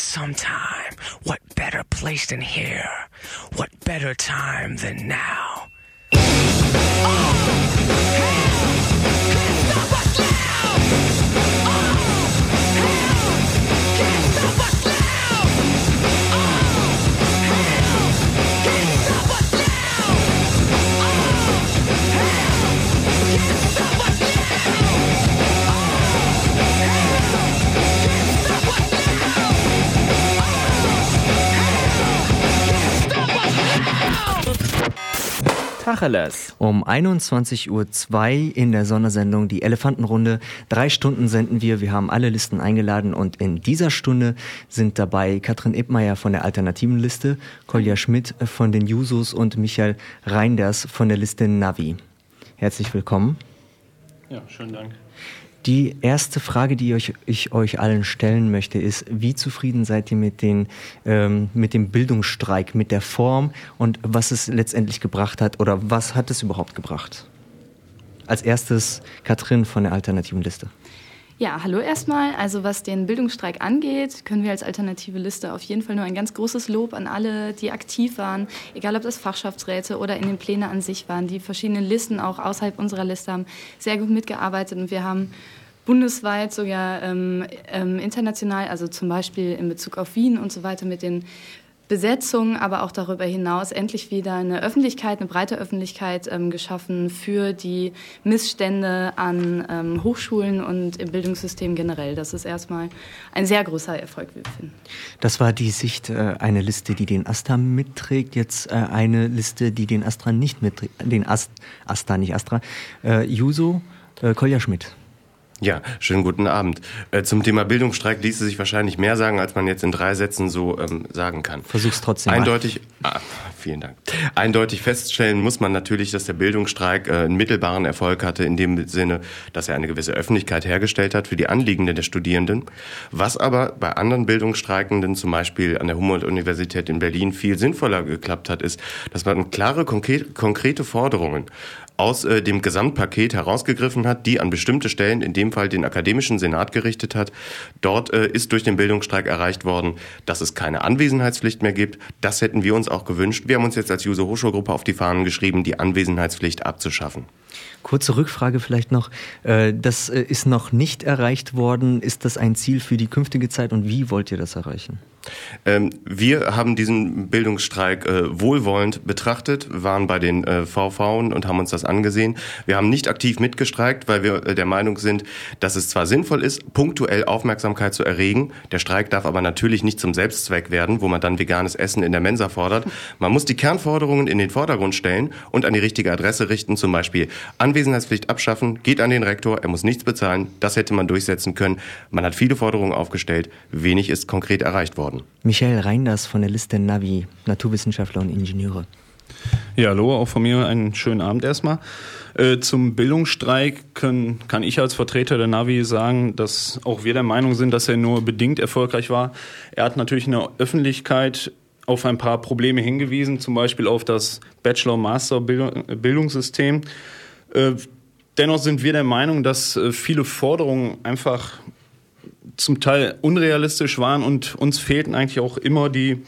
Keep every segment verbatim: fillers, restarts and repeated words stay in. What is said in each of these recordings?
sometime. What better place than here? What better time than now? Oh, hell, can't stop us now! Oh, hell, can't stop us now! Oh, hell, can't stop us now! Oh, hell, can't stop us now! Tacheles. Um einundzwanzig Uhr zwei in der Sondersendung Die Elefantenrunde. Drei Stunden senden wir. Wir haben alle Listen eingeladen und in dieser Stunde sind dabei Katrin Ippmeier von der Alternativen Liste, Kolja Schmidt von den Jusos und Michael Reinders von der Liste Navi. Herzlich willkommen. Ja, schönen Dank. Die erste Frage, die ich, ich euch allen stellen möchte, ist, wie zufrieden seid ihr mit, den, ähm, mit dem Bildungsstreik, mit der Form und was es letztendlich gebracht hat oder was hat es überhaupt gebracht? Als erstes Katrin von der Alternativen Liste. Ja, hallo erstmal. Also was den Bildungsstreik angeht, können wir als Alternative Liste auf jeden Fall nur ein ganz großes Lob an alle, die aktiv waren, egal ob das Fachschaftsräte oder in den Plänen an sich waren. Die verschiedenen Listen auch außerhalb unserer Liste haben sehr gut mitgearbeitet und wir haben bundesweit, sogar ähm, ähm, international, also zum Beispiel in Bezug auf Wien und so weiter mit den Besetzungen, aber auch darüber hinaus endlich wieder eine Öffentlichkeit, eine breite Öffentlichkeit ähm, geschaffen für die Missstände an ähm, Hochschulen und im Bildungssystem generell. Das ist erstmal ein sehr großer Erfolg, wie wir finden. Das war die Sicht, äh, eine Liste, die den Astra mitträgt, jetzt äh, eine Liste, die den Astra nicht mitträgt, den Ast, Astra, nicht Astra, äh, Juso, äh, Kolja Schmidt. Ja, schönen guten Abend. Äh, zum Thema Bildungsstreik ließe sich wahrscheinlich mehr sagen, als man jetzt in drei Sätzen so ähm, sagen kann. Versuch's trotzdem Eindeutig, ah, vielen Dank. Eindeutig feststellen muss man natürlich, dass der Bildungsstreik äh, einen mittelbaren Erfolg hatte, in dem Sinne, dass er eine gewisse Öffentlichkeit hergestellt hat für die Anliegen der Studierenden. Was aber bei anderen Bildungsstreikenden, zum Beispiel an der Humboldt-Universität in Berlin, viel sinnvoller geklappt hat, ist, dass man klare, konkrete Forderungen aus äh, dem Gesamtpaket herausgegriffen hat, die an bestimmte Stellen, in dem Fall den akademischen Senat gerichtet hat. Dort äh, ist durch den Bildungsstreik erreicht worden, dass es keine Anwesenheitspflicht mehr gibt. Das hätten wir uns auch gewünscht. Wir haben uns jetzt als Juso Hochschulgruppe auf die Fahnen geschrieben, die Anwesenheitspflicht abzuschaffen. Kurze Rückfrage vielleicht noch. Das ist noch nicht erreicht worden. Ist das ein Ziel für die künftige Zeit und wie wollt ihr das erreichen? Ähm, wir haben diesen Bildungsstreik äh, wohlwollend betrachtet, waren bei den äh, V Vs und haben uns das angesehen. Wir haben nicht aktiv mitgestreikt, weil wir äh, der Meinung sind, dass es zwar sinnvoll ist, punktuell Aufmerksamkeit zu erregen. Der Streik darf aber natürlich nicht zum Selbstzweck werden, wo man dann veganes Essen in der Mensa fordert. Man muss die Kernforderungen in den Vordergrund stellen und an die richtige Adresse richten, zum Beispiel Anwesenheitspflicht abschaffen, geht an den Rektor, er muss nichts bezahlen. Das hätte man durchsetzen können. Man hat viele Forderungen aufgestellt, wenig ist konkret erreicht worden. Michael Reinders von der Liste Navi, Naturwissenschaftler und Ingenieure. Ja, hallo, auch von mir einen schönen Abend erstmal. Äh, zum Bildungsstreik können, kann ich als Vertreter der Navi sagen, dass auch wir der Meinung sind, dass er nur bedingt erfolgreich war. Er hat natürlich in der Öffentlichkeit auf ein paar Probleme hingewiesen, zum Beispiel auf das Bachelor-Master-Bildungssystem. Äh, dennoch sind wir der Meinung, dass äh, viele Forderungen einfach zum Teil unrealistisch waren und uns fehlten eigentlich auch immer die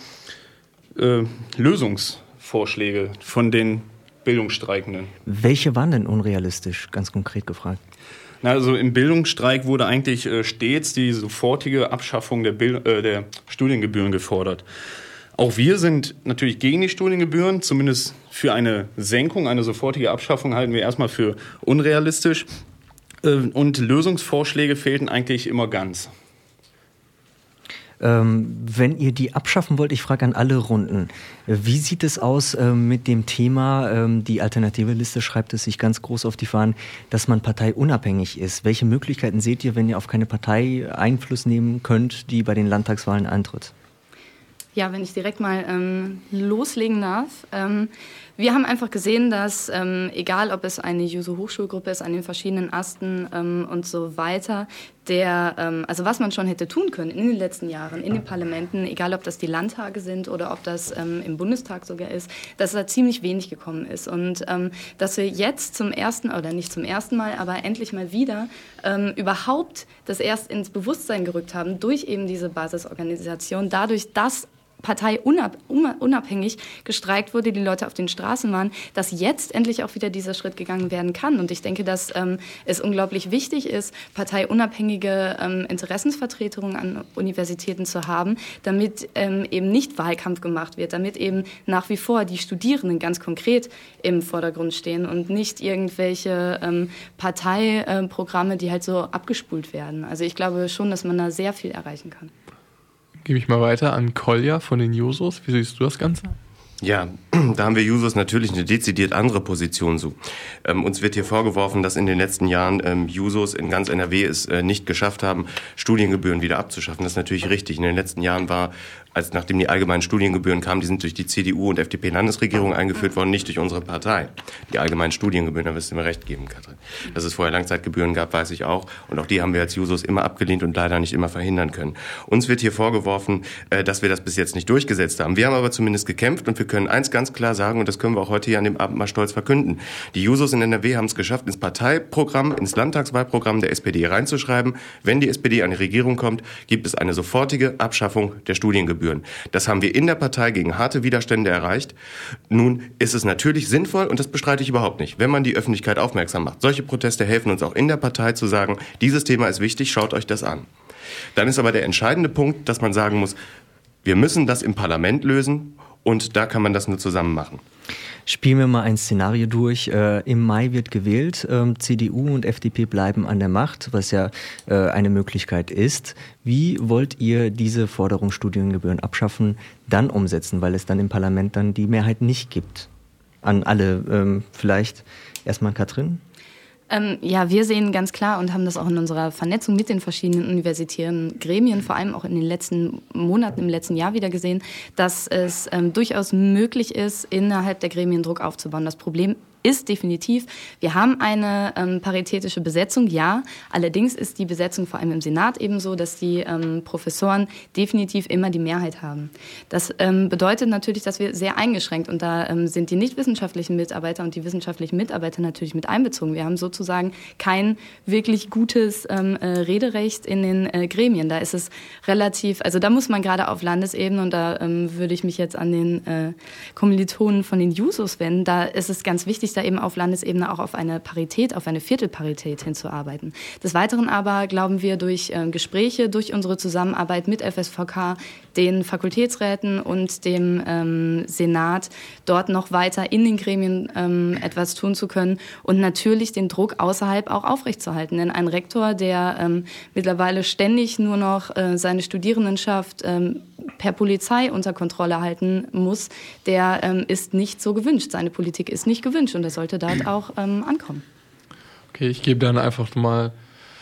äh, Lösungsvorschläge von den Bildungsstreikenden. Welche waren denn unrealistisch, ganz konkret gefragt? Na, also im Bildungsstreik wurde eigentlich äh, stets die sofortige Abschaffung der, Bild- äh, der Studiengebühren gefordert. Auch wir sind natürlich gegen die Studiengebühren, zumindest für eine Senkung, eine sofortige Abschaffung halten wir erstmal für unrealistisch. Und Lösungsvorschläge fehlten eigentlich immer ganz. Ähm, wenn ihr die abschaffen wollt, ich frage an alle Runden, wie sieht es aus äh, mit dem Thema, ähm, die Alternative Liste schreibt es sich ganz groß auf die Fahnen, dass man parteiunabhängig ist. Welche Möglichkeiten seht ihr, wenn ihr auf keine Partei Einfluss nehmen könnt, die bei den Landtagswahlen eintritt? Ja, wenn ich direkt mal ähm, loslegen darf. Ähm, wir haben einfach gesehen, dass ähm, egal ob es eine Juso Hochschulgruppe ist, an den verschiedenen Asten ähm, und so weiter, der, ähm, also was man schon hätte tun können in den letzten Jahren in den Parlamenten, egal ob das die Landtage sind oder ob das ähm, im Bundestag sogar ist, dass da ziemlich wenig gekommen ist. Und ähm, dass wir jetzt zum ersten, oder nicht zum ersten Mal, aber endlich mal wieder ähm, überhaupt das erst ins Bewusstsein gerückt haben durch eben diese Basisorganisation, dadurch, dass parteiunabhängig gestreikt wurde, die Leute auf den Straßen waren, dass jetzt endlich auch wieder dieser Schritt gegangen werden kann. Und ich denke, dass ähm, es unglaublich wichtig ist, parteiunabhängige ähm, Interessensvertretungen an Universitäten zu haben, damit ähm, eben nicht Wahlkampf gemacht wird, damit eben nach wie vor die Studierenden ganz konkret im Vordergrund stehen und nicht irgendwelche ähm, Parteiprogramme, die halt so abgespult werden. Also ich glaube schon, dass man da sehr viel erreichen kann. Gebe ich mal weiter an Kolja von den Jusos. Wie siehst du das Ganze? Ja, da haben wir Jusos natürlich eine dezidiert andere Position zu. Ähm, uns wird hier vorgeworfen, dass in den letzten Jahren ähm, Jusos in ganz N R W es äh, nicht geschafft haben, Studiengebühren wieder abzuschaffen. Das ist natürlich richtig. In den letzten Jahren war, als nachdem die allgemeinen Studiengebühren kamen, die sind durch die C D U und F D P-Landesregierung eingeführt worden, nicht durch unsere Partei. Die allgemeinen Studiengebühren, da wirst du mir recht geben, Katrin. Dass es vorher Langzeitgebühren gab, weiß ich auch. Und auch die haben wir als Jusos immer abgelehnt und leider nicht immer verhindern können. Uns wird hier vorgeworfen, äh, dass wir das bis jetzt nicht durchgesetzt haben. Wir haben aber zumindest gekämpft und wir können eins ganz klar sagen, und das können wir auch heute hier an dem Abend mal stolz verkünden. Die Jusos in N R W haben es geschafft, ins Parteiprogramm, ins Landtagswahlprogramm der S P D reinzuschreiben, wenn die S P D an die Regierung kommt, gibt es eine sofortige Abschaffung der Studiengebühren. Das haben wir in der Partei gegen harte Widerstände erreicht. Nun ist es natürlich sinnvoll, und das bestreite ich überhaupt nicht, wenn man die Öffentlichkeit aufmerksam macht. Solche Proteste helfen uns auch in der Partei zu sagen, dieses Thema ist wichtig, schaut euch das an. Dann ist aber der entscheidende Punkt, dass man sagen muss, wir müssen das im Parlament lösen und da kann man das nur zusammen machen. Spielen wir mal ein Szenario durch. Äh, Im Mai wird gewählt, ähm, C D U und F D P bleiben an der Macht, was ja äh, eine Möglichkeit ist. Wie wollt ihr diese Forderung Studiengebühren abschaffen dann umsetzen, weil es dann im Parlament dann die Mehrheit nicht gibt? An alle, ähm, vielleicht erstmal Katrin? Ähm, ja, wir sehen ganz klar und haben das auch in unserer Vernetzung mit den verschiedenen universitären Gremien, vor allem auch in den letzten Monaten, im letzten Jahr wieder gesehen, dass es ähm, durchaus möglich ist, innerhalb der Gremien Druck aufzubauen. Das Problem ist definitiv, wir haben eine ähm, paritätische Besetzung, ja. Allerdings ist die Besetzung vor allem im Senat eben so, dass die ähm, Professoren definitiv immer die Mehrheit haben. Das ähm, bedeutet natürlich, dass wir sehr eingeschränkt, und da ähm, sind die nichtwissenschaftlichen Mitarbeiter und die wissenschaftlichen Mitarbeiter natürlich mit einbezogen. Wir haben sozusagen kein wirklich gutes ähm, äh, Rederecht in den äh, Gremien. Da ist es relativ, also da muss man gerade auf Landesebene, und da ähm, würde ich mich jetzt an den äh, Kommilitonen von den Jusos wenden, da ist es ganz wichtig, da eben auf Landesebene auch auf eine Parität, auf eine Viertelparität hinzuarbeiten. Des Weiteren aber glauben wir durch äh, Gespräche, durch unsere Zusammenarbeit mit F S V K, den Fakultätsräten und dem ähm, Senat, dort noch weiter in den Gremien ähm, etwas tun zu können und natürlich den Druck außerhalb auch aufrechtzuerhalten. Denn ein Rektor, der ähm, mittlerweile ständig nur noch äh, seine Studierendenschaft ähm, per Polizei unter Kontrolle halten muss, der ähm, ist nicht so gewünscht. Seine Politik ist nicht gewünscht und das sollte dort auch ähm, ankommen. Okay, ich gebe dann einfach mal,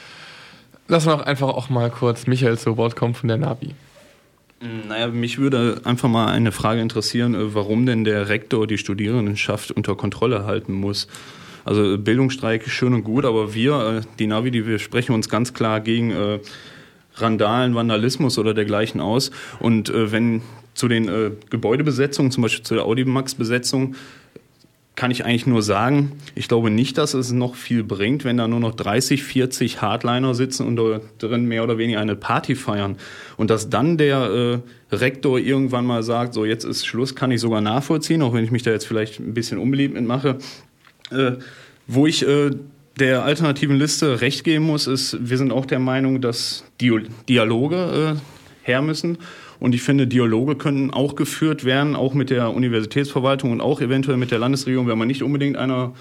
lassen wir auch einfach auch mal kurz Michael zu Wort kommen von der Navi. Naja, mich würde einfach mal eine Frage interessieren, warum denn der Rektor die Studierendenschaft unter Kontrolle halten muss. Also Bildungsstreik schön und gut, aber wir, die Navi, die wir sprechen uns ganz klar gegen äh, Randalen, Vandalismus oder dergleichen aus. Und äh, wenn zu den äh, Gebäudebesetzungen, zum Beispiel zu der Audimax-Besetzung, kann ich eigentlich nur sagen, ich glaube nicht, dass es noch viel bringt, wenn da nur noch dreißig, vierzig Hardliner sitzen und da drin mehr oder weniger eine Party feiern. Und dass dann der äh, Rektor irgendwann mal sagt, so jetzt ist Schluss, kann ich sogar nachvollziehen, auch wenn ich mich da jetzt vielleicht ein bisschen unbeliebt mitmache. Äh, wo ich äh, der alternativen Liste recht geben muss, ist, wir sind auch der Meinung, dass Dio- Dialoge äh, her müssen. Und ich finde, Dialoge können auch geführt werden, auch mit der Universitätsverwaltung und auch eventuell mit der Landesregierung, wenn man nicht unbedingt einer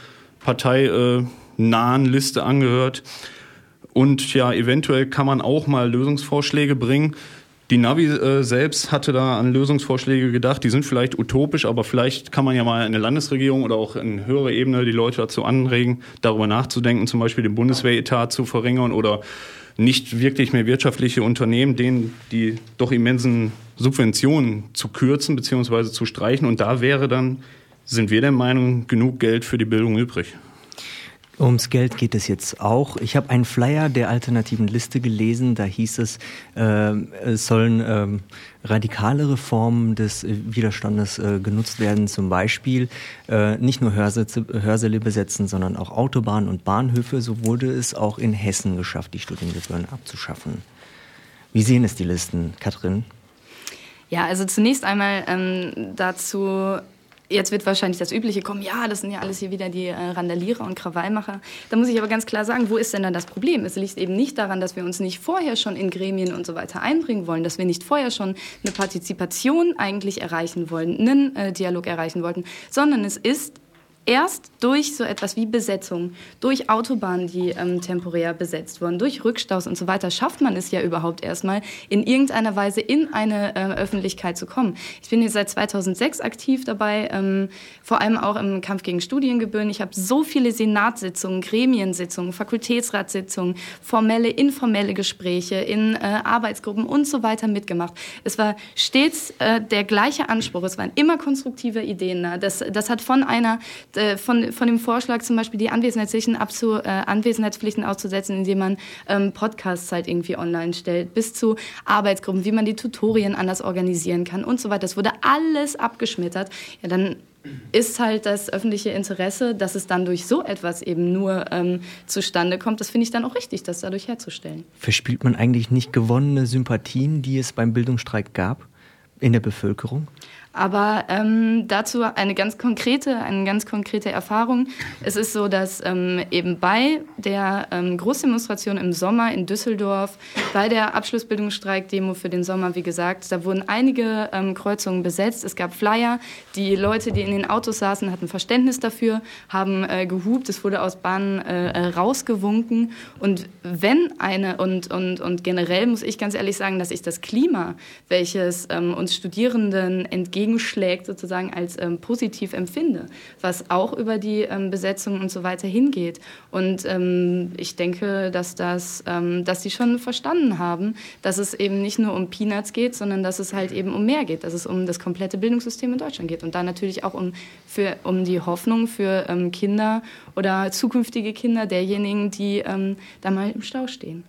partei-nahen Liste angehört. Und ja, eventuell kann man auch mal Lösungsvorschläge bringen. Die Navi äh, selbst hatte da an Lösungsvorschläge gedacht, die sind vielleicht utopisch, aber vielleicht kann man ja mal in der Landesregierung oder auch in höherer Ebene die Leute dazu anregen, darüber nachzudenken, zum Beispiel den Bundeswehretat zu verringern oder nicht wirklich mehr wirtschaftliche Unternehmen, denen die doch immensen Subventionen zu kürzen bzw. zu streichen. Und da wäre dann, sind wir der Meinung, genug Geld für die Bildung übrig. Ums Geld geht es jetzt auch. Ich habe einen Flyer der alternativen Liste gelesen, da hieß es, äh, es sollen äh, radikalere Formen des Widerstandes äh, genutzt werden, zum Beispiel äh, nicht nur Hörsitze, Hörsäle besetzen, sondern auch Autobahnen und Bahnhöfe. So wurde es auch in Hessen geschafft, die Studiengebühren abzuschaffen. Wie sehen es die Listen, Katrin? Ja, also zunächst einmal ähm, dazu... Jetzt wird wahrscheinlich das Übliche kommen, ja, das sind ja alles hier wieder die äh, Randalierer und Krawallmacher. Da muss ich aber ganz klar sagen, wo ist denn dann das Problem? Es liegt eben nicht daran, dass wir uns nicht vorher schon in Gremien und so weiter einbringen wollen, dass wir nicht vorher schon eine Partizipation eigentlich erreichen wollen, einen äh, Dialog erreichen wollten, sondern es ist erst durch so etwas wie Besetzung, durch Autobahnen, die ähm, temporär besetzt wurden, durch Rückstaus und so weiter, schafft man es ja überhaupt erstmal, in irgendeiner Weise in eine äh, Öffentlichkeit zu kommen. Ich bin jetzt seit zweitausendsechs aktiv dabei, ähm, vor allem auch im Kampf gegen Studiengebühren. Ich habe so viele Senatssitzungen, Gremiensitzungen, Fakultätsratssitzungen, formelle, informelle Gespräche in äh, Arbeitsgruppen und so weiter mitgemacht. Es war stets äh, der gleiche Anspruch, es waren immer konstruktive Ideen da. Das, das hat von einer Von, von dem Vorschlag zum Beispiel die Anwesenheitspflichten, abzu, äh, Anwesenheitspflichten auszusetzen, indem man ähm, Podcasts halt irgendwie online stellt, bis zu Arbeitsgruppen, wie man die Tutorien anders organisieren kann und so weiter. Das wurde alles abgeschmettert. Ja, dann ist halt das öffentliche Interesse, dass es dann durch so etwas eben nur ähm, zustande kommt, das finde ich dann auch richtig, das dadurch herzustellen. Verspielt man eigentlich nicht gewonnene Sympathien, die es beim Bildungsstreik gab, in der Bevölkerung? Aber ähm, dazu eine ganz konkrete, eine ganz konkrete Erfahrung. Es ist so, dass ähm, eben bei der ähm, Großdemonstration im Sommer in Düsseldorf, bei der Abschlussbildungsstreik-Demo für den Sommer, wie gesagt, da wurden einige ähm, Kreuzungen besetzt. Es gab Flyer. Die Leute, die in den Autos saßen, hatten Verständnis dafür, haben äh, gehupt. Es wurde aus Bahnen äh, rausgewunken. Und wenn eine, und, und, und generell muss ich ganz ehrlich sagen, dass ich das Klima, welches ähm, uns Studierenden entgegen schlägt, sozusagen als ähm, positiv empfinde, was auch über die ähm, Besetzung und so weiter hingeht. Und ähm, ich denke, dass, das, ähm, dass die schon verstanden haben, dass es eben nicht nur um Peanuts geht, sondern dass es halt eben um mehr geht, dass es um das komplette Bildungssystem in Deutschland geht und da natürlich auch um, für, um die Hoffnung für ähm, Kinder oder zukünftige Kinder derjenigen, die ähm, da mal im Stau stehen.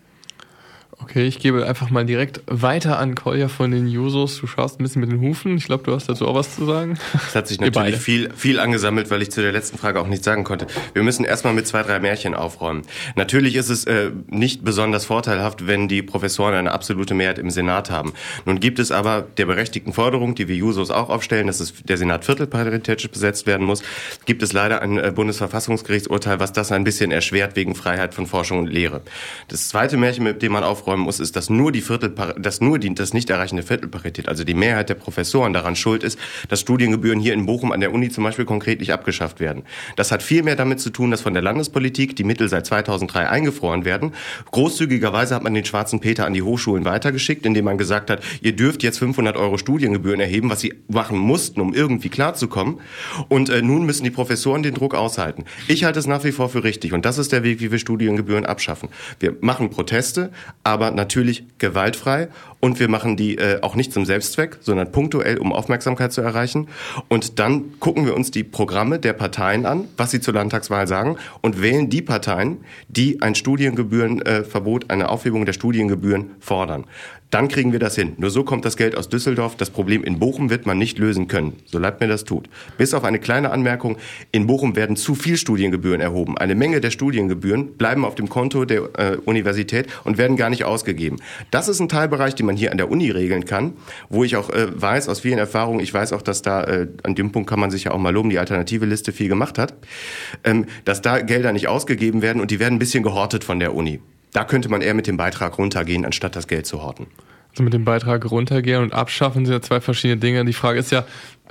Okay, ich gebe einfach mal direkt weiter an Kolja von den Jusos. Du schaust ein bisschen mit den Hufen. Ich glaube, du hast dazu auch was zu sagen. Es hat sich natürlich viel, viel angesammelt, weil ich zu der letzten Frage auch nichts sagen konnte. Wir müssen erstmal mit zwei, drei Märchen aufräumen. Natürlich ist es äh, nicht besonders vorteilhaft, wenn die Professoren eine absolute Mehrheit im Senat haben. Nun gibt es aber der berechtigten Forderung, die wir Jusos auch aufstellen, dass es der Senat viertelparitätisch besetzt werden muss, gibt es leider ein äh, Bundesverfassungsgerichtsurteil, was das ein bisschen erschwert wegen Freiheit von Forschung und Lehre. Das zweite Märchen, mit dem man aufräumen muss, ist, dass nur die Viertel, dass nur die, das Nichterreichen der Viertelparität, also die Mehrheit der Professoren daran schuld ist, dass Studiengebühren hier in Bochum an der Uni zum Beispiel konkret nicht abgeschafft werden. Das hat viel mehr damit zu tun, dass von der Landespolitik die Mittel seit zweitausenddrei eingefroren werden. Großzügigerweise hat man den schwarzen Peter an die Hochschulen weitergeschickt, indem man gesagt hat, ihr dürft jetzt fünfhundert Euro Studiengebühren erheben, was sie machen mussten, um irgendwie klarzukommen. Und äh, nun müssen die Professoren den Druck aushalten. Ich halte es nach wie vor für richtig und das ist der Weg, wie wir Studiengebühren abschaffen. Wir machen Proteste, aber natürlich gewaltfrei und wir machen die äh, auch nicht zum Selbstzweck, sondern punktuell, um Aufmerksamkeit zu erreichen. Und dann gucken wir uns die Programme der Parteien an, was sie zur Landtagswahl sagen und wählen die Parteien, die ein Studiengebührenverbot, äh, eine Aufhebung der Studiengebühren fordern. Dann kriegen wir das hin. Nur so kommt das Geld aus Düsseldorf. Das Problem in Bochum wird man nicht lösen können, so leid mir das tut. Bis auf eine kleine Anmerkung, in Bochum werden zu viel Studiengebühren erhoben. Eine Menge der Studiengebühren bleiben auf dem Konto der äh, Universität und werden gar nicht ausgegeben. Das ist ein Teilbereich, den man hier an der Uni regeln kann, wo ich auch äh, weiß, aus vielen Erfahrungen, ich weiß auch, dass da, äh, an dem Punkt kann man sich ja auch mal loben, die alternative Liste viel gemacht hat, ähm, dass da Gelder nicht ausgegeben werden und die werden ein bisschen gehortet von der Uni. Da könnte man eher mit dem Beitrag runtergehen, anstatt das Geld zu horten. Also mit dem Beitrag runtergehen und abschaffen sind ja zwei verschiedene Dinge. Die Frage ist ja,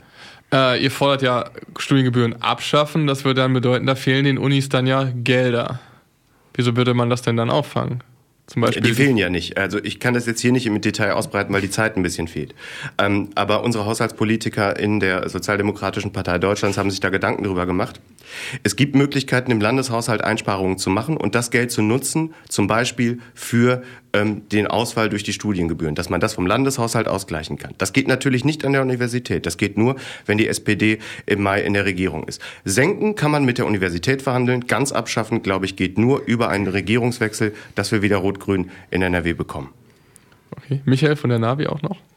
äh, ihr fordert ja Studiengebühren abschaffen. Das würde dann bedeuten, da fehlen den Unis dann ja Gelder. Wieso würde man das denn dann auffangen? Zum Beispiel die fehlen ja nicht. Also ich kann das jetzt hier nicht im Detail ausbreiten, weil die Zeit ein bisschen fehlt. Ähm, aber unsere Haushaltspolitiker in der Sozialdemokratischen Partei Deutschlands haben sich da Gedanken drüber gemacht. Es gibt Möglichkeiten, im Landeshaushalt Einsparungen zu machen und das Geld zu nutzen, zum Beispiel für ähm, den Ausfall durch die Studiengebühren, dass man das vom Landeshaushalt ausgleichen kann. Das geht natürlich nicht an der Universität. Das geht nur, wenn die S P D im Mai in der Regierung ist. Senken kann man mit der Universität verhandeln. Ganz abschaffen, glaube ich, geht nur über einen Regierungswechsel, dass wir wieder Rot-Grün in N R W bekommen. Okay. Michael von der Navi auch noch?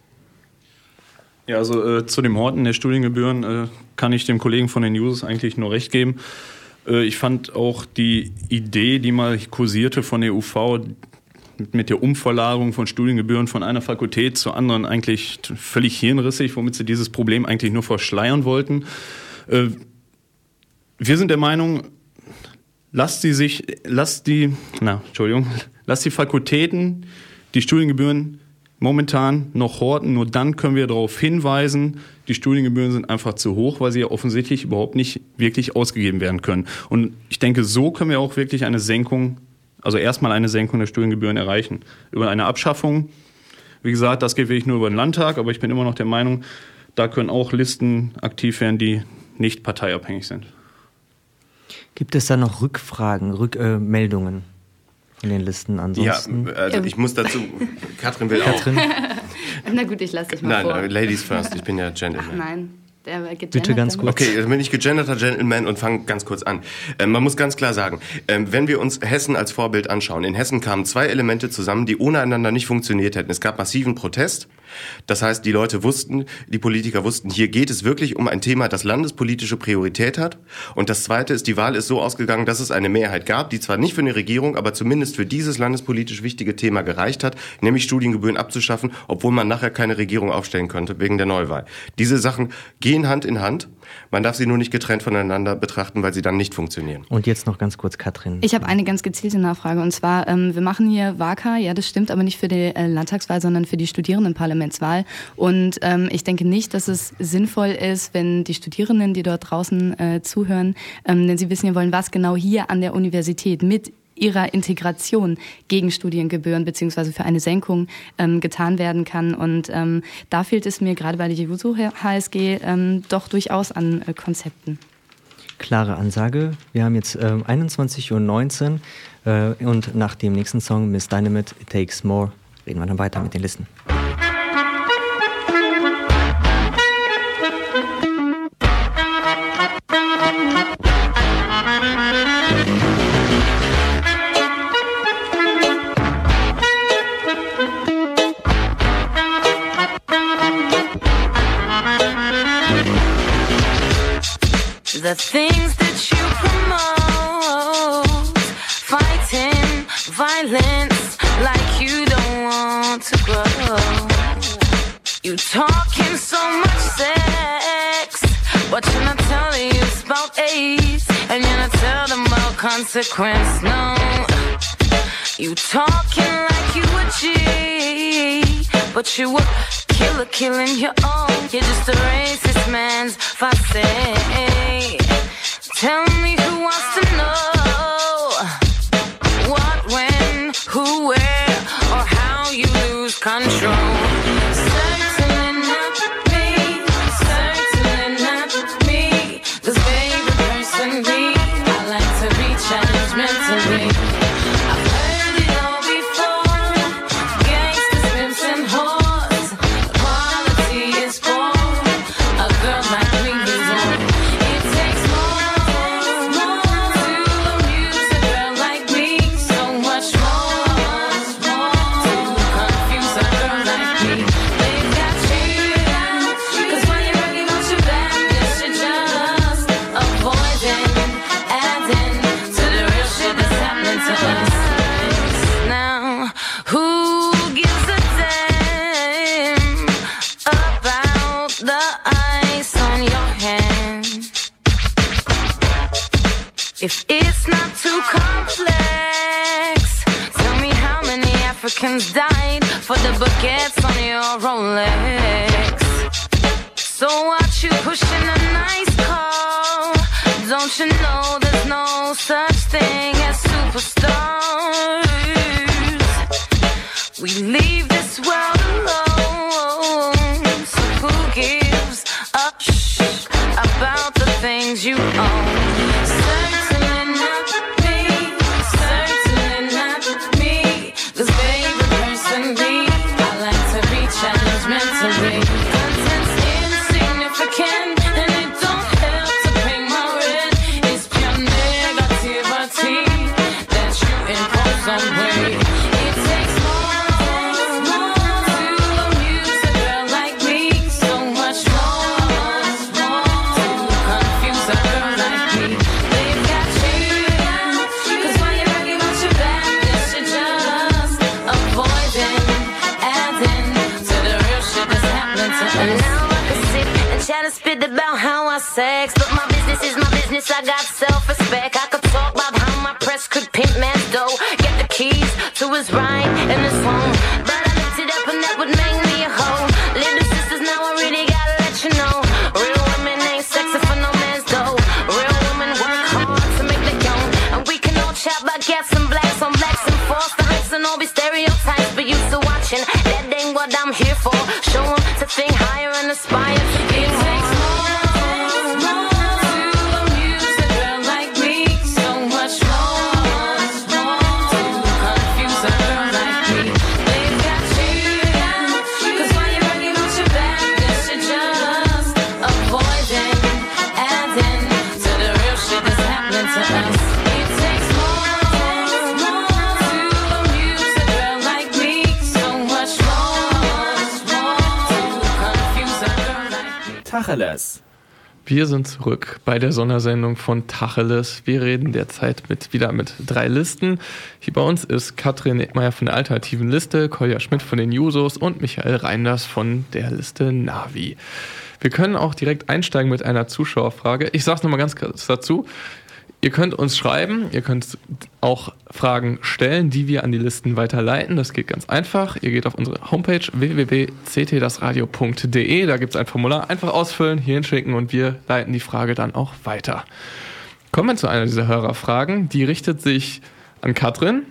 Ja, also äh, zu dem Horten der Studiengebühren äh, kann ich dem Kollegen von den News eigentlich nur recht geben. Äh, ich fand auch die Idee, die mal kursierte von der U V mit, mit der Umverlagerung von Studiengebühren von einer Fakultät zur anderen eigentlich völlig hirnrissig, womit sie dieses Problem eigentlich nur verschleiern wollten. Äh, wir sind der Meinung, lasst die sich, lasst die, na, Entschuldigung, lasst die Fakultäten die Studiengebühren momentan noch horten, nur dann können wir darauf hinweisen, die Studiengebühren sind einfach zu hoch, weil sie ja offensichtlich überhaupt nicht wirklich ausgegeben werden können. Und ich denke, so können wir auch wirklich eine Senkung, also erstmal eine Senkung der Studiengebühren erreichen. Über eine Abschaffung, wie gesagt, das geht wirklich nur über den Landtag, aber ich bin immer noch der Meinung, da können auch Listen aktiv werden, die nicht parteiabhängig sind. Gibt es da noch Rückfragen, Rückmeldungen? In den Listen ansonsten. Ja, also ich muss dazu, Katrin will Katrin. auch. Na gut, ich lasse dich mal nein, vor. Nein, Ladies first, ich bin ja Gentleman. Ach nein, der gegendert. Bitte ganz kurz. Okay, dann bin ich gegenderter Gentleman und fange ganz kurz an. Ähm, man muss ganz klar sagen, ähm, wenn wir uns Hessen als Vorbild anschauen, in Hessen kamen zwei Elemente zusammen, die ohne einander nicht funktioniert hätten. Es gab massiven Protest. Das heißt, die Leute wussten, die Politiker wussten, hier geht es wirklich um ein Thema, das landespolitische Priorität hat. Und das Zweite ist, die Wahl ist so ausgegangen, dass es eine Mehrheit gab, die zwar nicht für eine Regierung, aber zumindest für dieses landespolitisch wichtige Thema gereicht hat, nämlich Studiengebühren abzuschaffen, obwohl man nachher keine Regierung aufstellen könnte wegen der Neuwahl. Diese Sachen gehen Hand in Hand. Man darf sie nur nicht getrennt voneinander betrachten, weil sie dann nicht funktionieren. Und jetzt noch ganz kurz Katrin. Ich habe eine ganz gezielte Nachfrage und zwar, ähm, wir machen hier Wahlka, ja das stimmt, aber nicht für die äh, Landtagswahl, sondern für die Studierendenparlamentswahl. Und ähm, ich denke nicht, dass es sinnvoll ist, wenn die Studierenden, die dort draußen äh, zuhören, ähm, denn sie wissen ja wollen, was genau hier an der Universität mit ihrer Integration gegen Studiengebühren beziehungsweise für eine Senkung ähm, getan werden kann. Und ähm, da fehlt es mir gerade bei der Juso H S G ähm, doch durchaus an äh, Konzepten. Klare Ansage. Wir haben jetzt äh, einundzwanzig Uhr neunzehn äh, und nach dem nächsten Song Miss Dynamite, It Takes More, reden wir dann weiter mit den Listen. The things that you promote, fighting, violence, like you don't want to grow. You talking so much sex, but you're not telling you about AIDS, and you're not telling them about consequence, no. You talking like you a G, but you a killer killing your own. You're just a racist man's face. Tell me who wants to know what, when, who, where, or how you lose control. Certainly not me, certainly not me. 'Cause baby, personally, I like to be challenged mentally. I've heard it all before. Gangsters, pimps, and whores. Quality is poor. A girl like me is more. It takes more, more to amuse a girl like me. So much more, more to confuse a girl like me. They've got you, 'cause when you're ready, want you back, this shit just avoiding, adding to the real shit that's happening to us. Now, who gives a damn about the ice on your hand? If it's not too complex, tell me how many Africans died for the baguettes on your Rolex. So what you pushing a nice car? Don't you know there's no such thing as superstars? We leave this world alone. So who gives a sh- about the things you own? sex, but my business is my business. I got self-respect. I could talk about how my press could pimp man's dough, get the keys to his ride and his phone, but I mixed it up and that would make me a hoe. Little sisters, now I really gotta let you know, real women ain't sexy for no man's dough. Real women work hard to make the young, and we can all chat about cats and blacks on blacks and false types and all be stereotypes, but used to watching. That ain't what I'm here for. Show 'em to think higher and aspire to be more. Tacheles. Wir sind zurück bei der Sondersendung von Tacheles. Wir reden derzeit mit, wieder mit drei Listen. Hier bei uns ist Katrin Ebmeier von der alternativen Liste, Kolja Schmidt von den Jusos und Michael Reinders von der Liste Navi. Wir können auch direkt einsteigen mit einer Zuschauerfrage. Ich sage es nochmal ganz kurz dazu. Ihr könnt uns schreiben, ihr könnt auch Fragen stellen, die wir an die Listen weiterleiten. Das geht ganz einfach. Ihr geht auf unsere Homepage w w w punkt c t das radio punkt d e. Da gibt es ein Formular. Einfach ausfüllen, hier hinschicken und wir leiten die Frage dann auch weiter. Kommen wir zu einer dieser Hörerfragen. Die richtet sich an Katrin.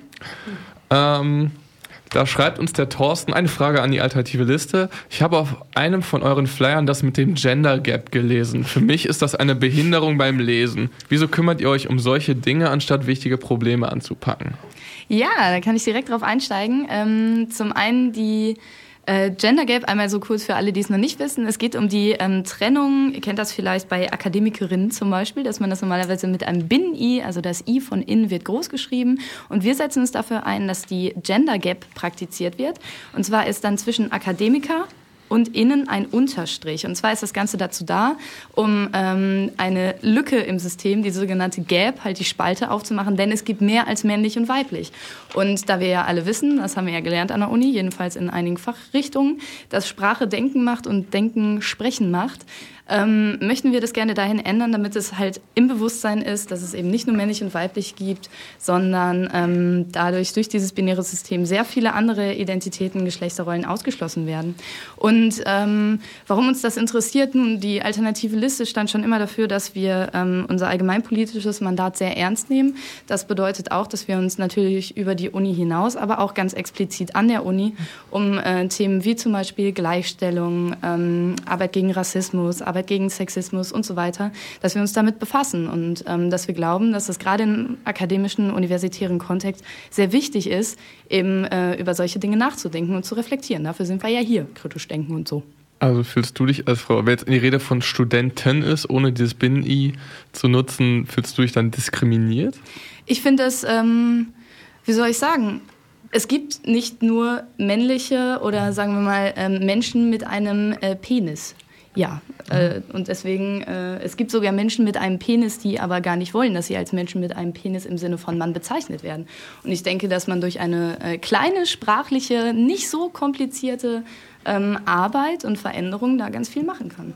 Ähm, da schreibt uns der Thorsten eine Frage an die alternative Liste. Ich habe auf einem von euren Flyern das mit dem Gender Gap gelesen. Für mich ist das eine Behinderung beim Lesen. Wieso kümmert ihr euch um solche Dinge, anstatt wichtige Probleme anzupacken? Ja, da kann ich direkt drauf einsteigen. Ähm, zum einen die äh, Gender Gap, einmal so kurz für alle, die es noch nicht wissen. Es geht um die ähm, Trennung, ihr kennt das vielleicht bei Akademikerinnen zum Beispiel, dass man das normalerweise mit einem Bin-I, also das I von in wird groß geschrieben. Und wir setzen uns dafür ein, dass die Gender Gap praktiziert wird. Und zwar ist dann zwischen Akademiker und innen ein Unterstrich. Und zwar ist das Ganze dazu da, um ähm, eine Lücke im System, die sogenannte Gap, halt die Spalte aufzumachen, denn es gibt mehr als männlich und weiblich. Und da wir ja alle wissen, das haben wir ja gelernt an der Uni, jedenfalls in einigen Fachrichtungen, dass Sprache Denken macht und Denken Sprechen macht, ähm, möchten wir das gerne dahin ändern, damit es halt im Bewusstsein ist, dass es eben nicht nur männlich und weiblich gibt, sondern ähm, dadurch durch dieses binäre System sehr viele andere Identitäten, Geschlechterrollen ausgeschlossen werden. Und ähm, warum uns das interessiert, nun, die alternative Liste stand schon immer dafür, dass wir ähm, unser allgemeinpolitisches Mandat sehr ernst nehmen. Das bedeutet auch, dass wir uns natürlich über die Uni hinaus, aber auch ganz explizit an der Uni um äh, Themen wie zum Beispiel Gleichstellung, ähm, Arbeit gegen Rassismus, Arbeit gegen Sexismus und so weiter, dass wir uns damit befassen und ähm, dass wir glauben, dass es gerade im akademischen, universitären Kontext sehr wichtig ist, eben äh, über solche Dinge nachzudenken und zu reflektieren. Dafür sind wir ja hier, kritisch denken und so. Also fühlst du dich als Frau, wenn jetzt die Rede von Studenten ist, ohne dieses Bin-I zu nutzen, fühlst du dich dann diskriminiert? Ich finde es, ähm, wie soll ich sagen, es gibt nicht nur männliche oder sagen wir mal ähm, Menschen mit einem äh, Penis. Ja, äh, und deswegen, äh, es gibt sogar Menschen mit einem Penis, die aber gar nicht wollen, dass sie als Menschen mit einem Penis im Sinne von Mann bezeichnet werden. Und ich denke, dass man durch eine äh, kleine, sprachliche, nicht so komplizierte ähm, Arbeit und Veränderung da ganz viel machen kann.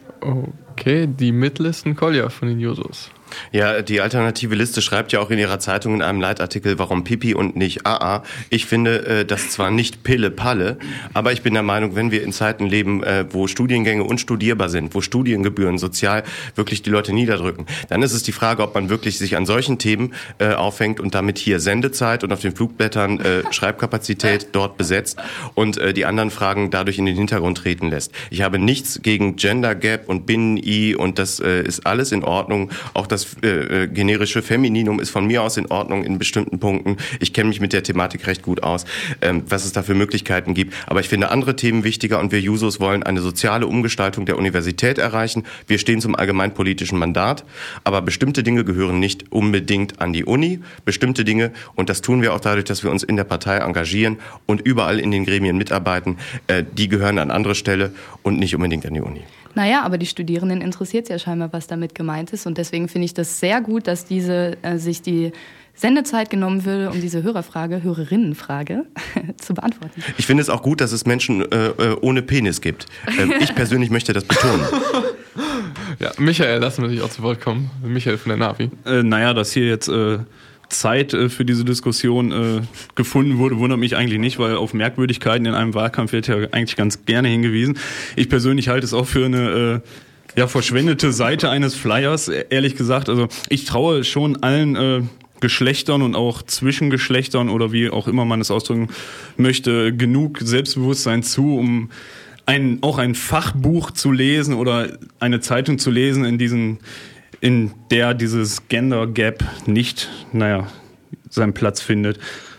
Okay, die Mitlisten Kolja von den Jusos. Ja, die alternative Liste schreibt ja auch in ihrer Zeitung in einem Leitartikel, warum Pipi und nicht A A. Ich finde das zwar nicht Pille-Palle, aber ich bin der Meinung, wenn wir in Zeiten leben, wo Studiengänge unstudierbar sind, wo Studiengebühren sozial wirklich die Leute niederdrücken, dann ist es die Frage, ob man wirklich sich an solchen Themen äh, aufhängt und damit hier Sendezeit und auf den Flugblättern äh, Schreibkapazität dort besetzt und äh, die anderen Fragen dadurch in den Hintergrund treten lässt. Ich habe nichts gegen Gender Gap und Binnen-I und das äh, ist alles in Ordnung. Auch das äh, generische Femininum ist von mir aus in Ordnung in bestimmten Punkten. Ich kenne mich mit der Thematik recht gut aus, ähm, was es da für Möglichkeiten gibt. Aber ich finde andere Themen wichtiger und wir Jusos wollen eine soziale Umgestaltung der Universität erreichen. Wir stehen zum allgemeinpolitischen Mandat, aber bestimmte Dinge gehören nicht unbedingt an die Uni. Bestimmte Dinge, und das tun wir auch dadurch, dass wir uns in der Partei engagieren und überall in den Gremien mitarbeiten, äh, die gehören an andere Stelle und nicht unbedingt an die Uni. Naja, aber die Studierenden interessiert es ja scheinbar, was damit gemeint ist. Und deswegen finde ich das sehr gut, dass diese äh, sich die Sendezeit genommen würde, um diese Hörerfrage, Hörerinnenfrage zu beantworten. Ich finde es auch gut, dass es Menschen äh, ohne Penis gibt. Äh, ich persönlich möchte das betonen. Ja, Michael, lassen wir dich auch zu Wort kommen. Michael von der Navi. Äh, naja, dass hier jetzt äh, Zeit äh, für diese Diskussion äh, gefunden wurde, wundert mich eigentlich nicht, weil auf Merkwürdigkeiten in einem Wahlkampf wird ja eigentlich ganz gerne hingewiesen. Ich persönlich halte es auch für eine äh, ja, verschwendete Seite eines Flyers, ehrlich gesagt. Also ich traue schon allen äh, Geschlechtern und auch Zwischengeschlechtern oder wie auch immer man es ausdrücken möchte, genug Selbstbewusstsein zu, um ein, auch ein Fachbuch zu lesen oder eine Zeitung zu lesen, in diesen, in der dieses Gender Gap nicht, naja, seinen Platz findet.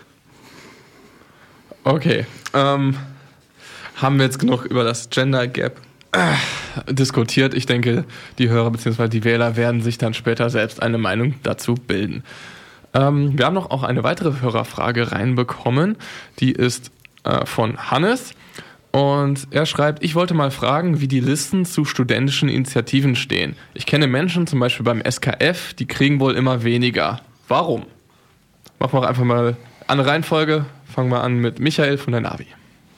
Okay, ähm, haben wir jetzt genug über das Gender Gap äh, diskutiert. Ich denke, die Hörer bzw. die Wähler werden sich dann später selbst eine Meinung dazu bilden. Ähm, wir haben noch auch eine weitere Hörerfrage reinbekommen. Die ist äh, von Hannes. Und er schreibt, ich wollte mal fragen, wie die Listen zu studentischen Initiativen stehen. Ich kenne Menschen, zum Beispiel beim S K F, die kriegen wohl immer weniger. Warum? Machen wir einfach mal eine Reihenfolge. Fangen wir an mit Michael von der Navi.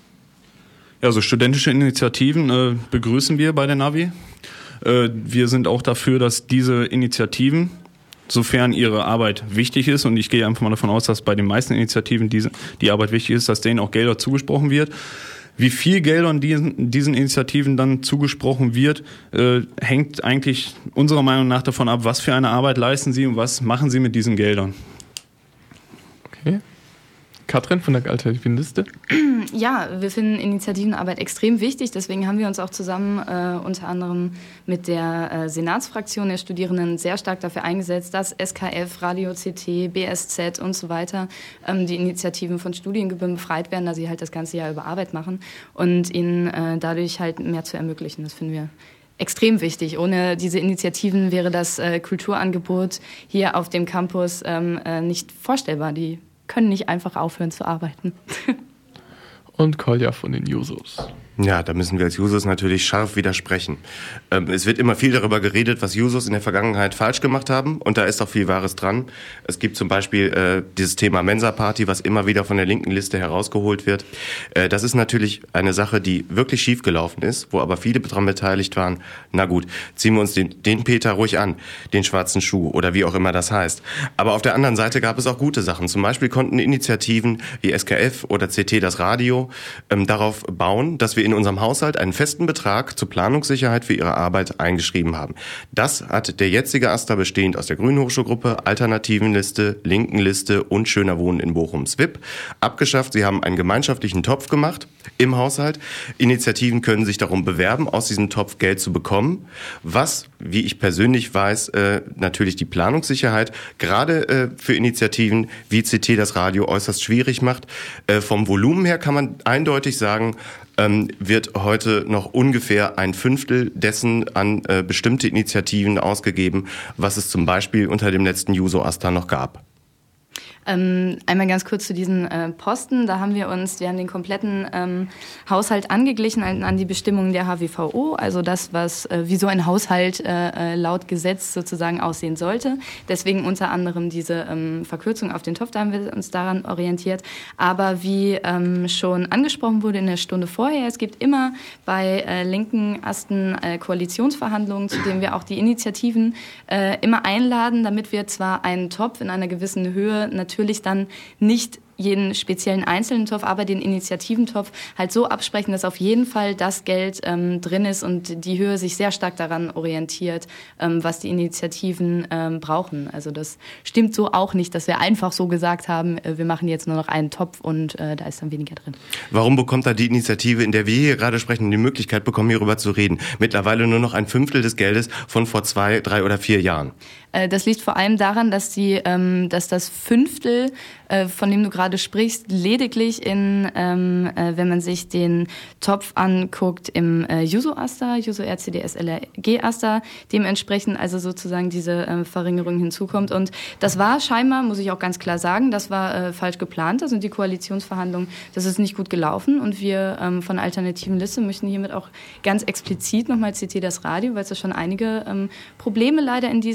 Ja, so studentische Initiativen äh, begrüßen wir bei der Navi. Äh, wir sind auch dafür, dass diese Initiativen, sofern ihre Arbeit wichtig ist, und ich gehe einfach mal davon aus, dass bei den meisten Initiativen diese, die Arbeit wichtig ist, dass denen auch Gelder zugesprochen wird. Wie viel Geldern diesen, diesen Initiativen dann zugesprochen wird, äh, hängt eigentlich unserer Meinung nach davon ab, was für eine Arbeit leisten sie und was machen sie mit diesen Geldern. Okay. Katrin von der alternativen Liste. Ja, wir finden Initiativenarbeit extrem wichtig. Deswegen haben wir uns auch zusammen äh, unter anderem mit der äh, Senatsfraktion der Studierenden sehr stark dafür eingesetzt, dass S K F, Radio C T, B S Z und so weiter ähm, die Initiativen von Studiengebühren befreit werden, da sie halt das ganze Jahr über Arbeit machen und ihnen äh, dadurch halt mehr zu ermöglichen. Das finden wir extrem wichtig. Ohne diese Initiativen wäre das äh, Kulturangebot hier auf dem Campus ähm, äh, nicht vorstellbar. Die können nicht einfach aufhören zu arbeiten. Und Kolja von den Jusos. Ja, da müssen wir als Jusos natürlich scharf widersprechen. Ähm, es wird immer viel darüber geredet, was Jusos in der Vergangenheit falsch gemacht haben, und da ist auch viel Wahres dran. Es gibt zum Beispiel äh, dieses Thema Mensa-Party, was immer wieder von der linken Liste herausgeholt wird. Äh, das ist natürlich eine Sache, die wirklich schief gelaufen ist, wo aber viele daran beteiligt waren. Na gut, ziehen wir uns den, den Peter ruhig an, den schwarzen Schuh oder wie auch immer das heißt. Aber auf der anderen Seite gab es auch gute Sachen. Zum Beispiel konnten Initiativen wie S K F oder C T, das Radio, ähm, darauf bauen, dass wir in unserem Haushalt einen festen Betrag zur Planungssicherheit für ihre Arbeit eingeschrieben haben. Das hat der jetzige AStA, bestehend aus der Grünen Hochschulgruppe, Alternativen Liste, Linken Liste und Schöner Wohnen in Bochum S W I P abgeschafft. Sie haben einen gemeinschaftlichen Topf gemacht im Haushalt. Initiativen können sich darum bewerben, aus diesem Topf Geld zu bekommen, was, wie ich persönlich weiß, äh, natürlich die Planungssicherheit gerade äh, für Initiativen wie C T, das Radio, äußerst schwierig macht. Äh, vom Volumen her kann man eindeutig sagen, ähm, wird heute noch ungefähr ein Fünftel dessen an äh, bestimmte Initiativen ausgegeben, was es zum Beispiel unter dem letzten Juso-AStA noch gab. Ähm, einmal ganz kurz zu diesen äh, Posten. Da haben wir uns, wir haben den kompletten ähm, Haushalt angeglichen an, an die Bestimmungen der H W V O, also das, was äh, wie so ein Haushalt äh, laut Gesetz sozusagen aussehen sollte. Deswegen unter anderem diese ähm, Verkürzung auf den Topf, da haben wir uns daran orientiert. Aber wie ähm, schon angesprochen wurde in der Stunde vorher, es gibt immer bei äh, linken Asten äh, Koalitionsverhandlungen, zu denen wir auch die Initiativen äh, immer einladen, damit wir zwar einen Topf in einer gewissen Höhe natürlich natürlich dann nicht jeden speziellen einzelnen Topf, aber den Initiativentopf halt so absprechen, dass auf jeden Fall das Geld ähm, drin ist und die Höhe sich sehr stark daran orientiert, ähm, was die Initiativen ähm, brauchen. Also das stimmt so auch nicht, dass wir einfach so gesagt haben, äh, wir machen jetzt nur noch einen Topf und äh, da ist dann weniger drin. Warum bekommt da die Initiative, in der wir hier gerade sprechen, die Möglichkeit bekommen, hierüber zu reden, mittlerweile nur noch ein Fünftel des Geldes von vor zwei, drei oder vier Jahren? Äh, das liegt vor allem daran, dass die, ähm, dass das Fünftel, äh, von dem du gerade sprichst, lediglich in, ähm, äh, wenn man sich den Topf anguckt, im äh, Juso-AStA, Juso-R C D S L R G-AStA, dementsprechend also sozusagen diese äh, Verringerung hinzukommt. Und das war scheinbar, muss ich auch ganz klar sagen, das war äh, falsch geplant. Das sind die Koalitionsverhandlungen, das ist nicht gut gelaufen. Und wir ähm, von Alternativen Liste möchten hiermit auch ganz explizit nochmal C T das Radio, weil es da schon einige ähm, Probleme leider in diesem äh,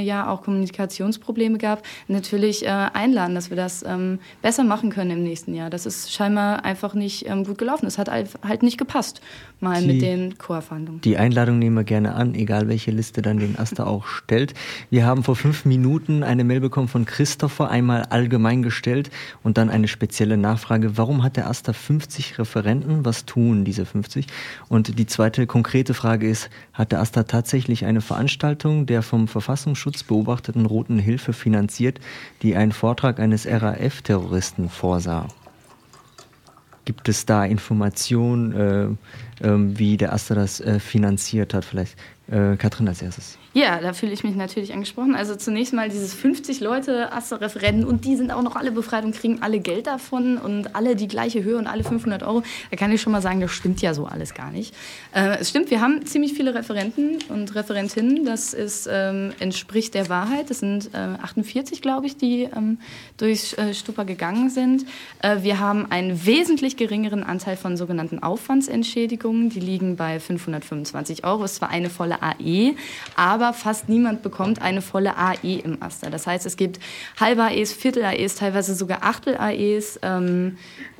äh, Jahr auch Kommunikationsprobleme gab, natürlich äh, einladen, dass wir das ähm, besser machen können im nächsten Jahr. Das ist scheinbar einfach nicht ähm, gut gelaufen. Es hat halt nicht gepasst, mal die, mit den Chorverhandlungen. Die Einladung nehmen wir gerne an, egal welche Liste dann den AStA auch stellt. Wir haben vor fünf Minuten eine Mail bekommen von Christopher, einmal allgemein gestellt und dann eine spezielle Nachfrage. Warum hat der AStA fünfzig Referenten? Was tun diese fünfzig? Und die zweite konkrete Frage ist, hat der AStA tatsächlich eine Veranstaltung der vom Verfassungsschutz beobachteten Roten Hilfe finanziert, die einen Vortrag eines R A F-Terroristen vorsah? Gibt es da Informationen, äh, äh, wie der AStA das äh, finanziert hat? Vielleicht äh, Katrin als erstes. Ja, da fühle ich mich natürlich angesprochen. Also zunächst mal dieses fünfzig Leute AStA-Referenten und die sind auch noch alle befreit und kriegen alle Geld davon und alle die gleiche Höhe und alle fünfhundert Euro. Da kann ich schon mal sagen, das stimmt ja so alles gar nicht. Äh, es stimmt, wir haben ziemlich viele Referenten und Referentinnen. Das ist, ähm, entspricht der Wahrheit. Das sind äh, achtundvierzig, glaube ich, die ähm, durch äh, Stupa gegangen sind. Äh, wir haben einen wesentlich geringeren Anteil von sogenannten Aufwandsentschädigungen. Die liegen bei fünfhundertfünfundzwanzig Euro. Es ist zwar eine volle A E, aber aber fast niemand bekommt eine volle A E im AStA. Das heißt, es gibt halbe A Es, Viertel A Es, teilweise sogar Achtel A Es, ähm,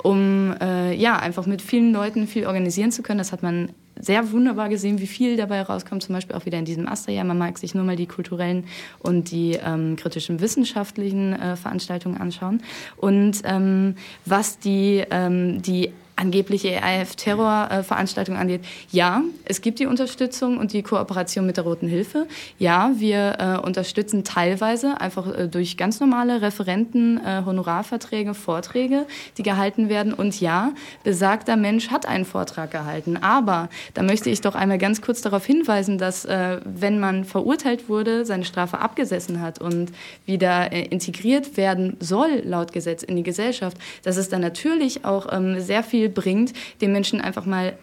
um äh, ja, einfach mit vielen Leuten viel organisieren zu können. Das hat man sehr wunderbar gesehen, wie viel dabei rauskommt, zum Beispiel auch wieder in diesem AStA-Jahr. Man mag sich nur mal die kulturellen und die ähm, kritischen wissenschaftlichen äh, Veranstaltungen anschauen. Und ähm, was die, ähm, die angebliche R A F-Terrorveranstaltung angeht, ja, es gibt die Unterstützung und die Kooperation mit der Roten Hilfe. Ja, wir äh, unterstützen teilweise einfach äh, durch ganz normale Referenten, äh, Honorarverträge, Vorträge, die gehalten werden. Und ja, besagter Mensch hat einen Vortrag gehalten. Aber da möchte ich doch einmal ganz kurz darauf hinweisen, dass äh, wenn man verurteilt wurde, seine Strafe abgesessen hat und wieder äh, integriert werden soll, laut Gesetz, in die Gesellschaft, dass es dann natürlich auch ähm, sehr viel bringt, den Menschen einfach mal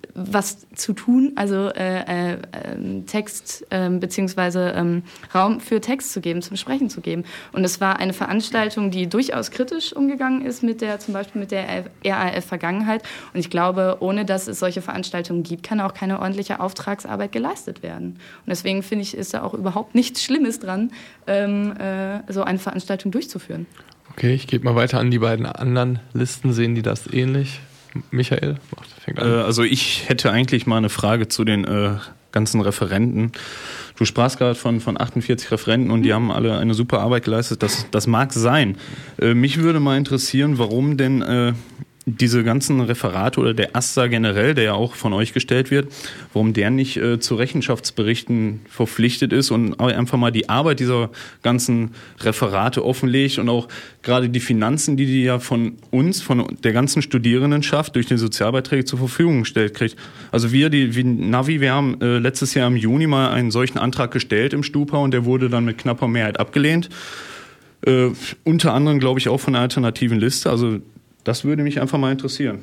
was zu tun, also äh, äh, Text äh, beziehungsweise ähm, Raum für Text zu geben, zum Sprechen zu geben. Und es war eine Veranstaltung, die durchaus kritisch umgegangen ist mit der, zum Beispiel mit der R A F-Vergangenheit. Und ich glaube, ohne dass es solche Veranstaltungen gibt, kann auch keine ordentliche Auftragsarbeit geleistet werden. Und deswegen finde ich, ist da auch überhaupt nichts Schlimmes dran, ähm, äh, so eine Veranstaltung durchzuführen. Okay, ich gebe mal weiter an die beiden anderen Listen. Sehen die das ähnlich? Michael, fängt an. Äh, also ich hätte eigentlich mal eine Frage zu den äh, ganzen Referenten. Du sprachst gerade von, von achtundvierzig Referenten und die haben alle eine super Arbeit geleistet. Das, das mag sein. Äh, mich würde mal interessieren, warum denn äh, diese ganzen Referate oder der AStA generell, der ja auch von euch gestellt wird, warum der nicht äh, zu Rechenschaftsberichten verpflichtet ist und einfach mal die Arbeit dieser ganzen Referate offenlegt und auch gerade die Finanzen, die die ja von uns, von der ganzen Studierendenschaft durch die Sozialbeiträge zur Verfügung gestellt kriegt. Also wir, die wie Navi, wir haben äh, letztes Jahr im Juni mal einen solchen Antrag gestellt im Stupa und der wurde dann mit knapper Mehrheit abgelehnt. Äh, unter anderem, glaube ich, auch von der alternativen Liste. Also das würde mich einfach mal interessieren.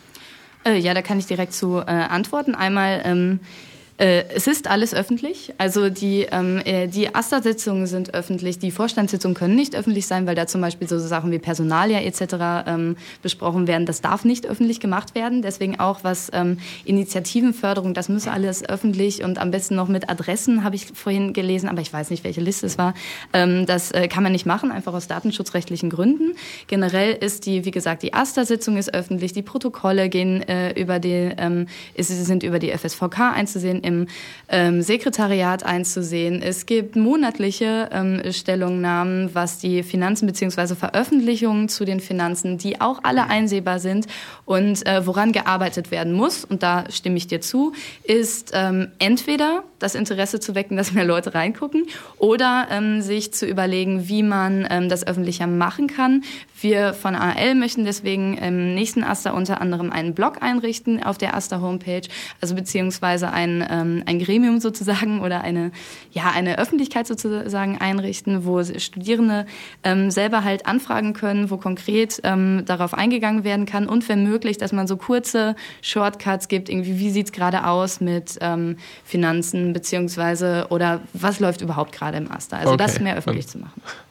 Äh, ja, da kann ich direkt zu äh, antworten. Einmal, ähm, äh, es ist alles öffentlich. Also die, ähm, äh, die AStA-Sitzungen sind öffentlich. Die Vorstandssitzungen können nicht öffentlich sein, weil da zum Beispiel so Sachen wie Personalia et cetera ähm, besprochen werden. Das darf nicht öffentlich gemacht werden. Deswegen auch was ähm, Initiativenförderung, das müsse alles öffentlich und am besten noch mit Adressen, habe ich vorhin gelesen, aber ich weiß nicht, welche Liste es war. Ähm, das äh, kann man nicht machen, einfach aus datenschutzrechtlichen Gründen. Generell ist die, wie gesagt, die AStA-Sitzung ist öffentlich. Die Protokolle gehen äh, über die, ähm, ist, sind über die F S V K einzusehen, im ähm, Sekretariat einzusehen. Es gibt monatliche ähm, Stellungnahmen, was die Finanzen bzw. Veröffentlichungen zu den Finanzen, die auch alle einsehbar sind und äh, woran gearbeitet werden muss, und da stimme ich dir zu, ist ähm, entweder das Interesse zu wecken, dass mehr Leute reingucken oder ähm, sich zu überlegen, wie man ähm, das öffentlicher machen kann. Wir von A L möchten deswegen im nächsten AStA unter anderem einen Blog einrichten auf der AStA-Homepage, also beziehungsweise ein, ähm, ein Gremium sozusagen oder eine, ja, eine Öffentlichkeit sozusagen einrichten, wo Studierende ähm, selber halt anfragen können, wo konkret ähm, darauf eingegangen werden kann und wenn möglich, dass man so kurze Shortcuts gibt, irgendwie wie sieht's gerade aus mit ähm, Finanzen beziehungsweise oder was läuft überhaupt gerade im AStA. Also okay. das mehr öffentlich zu machen.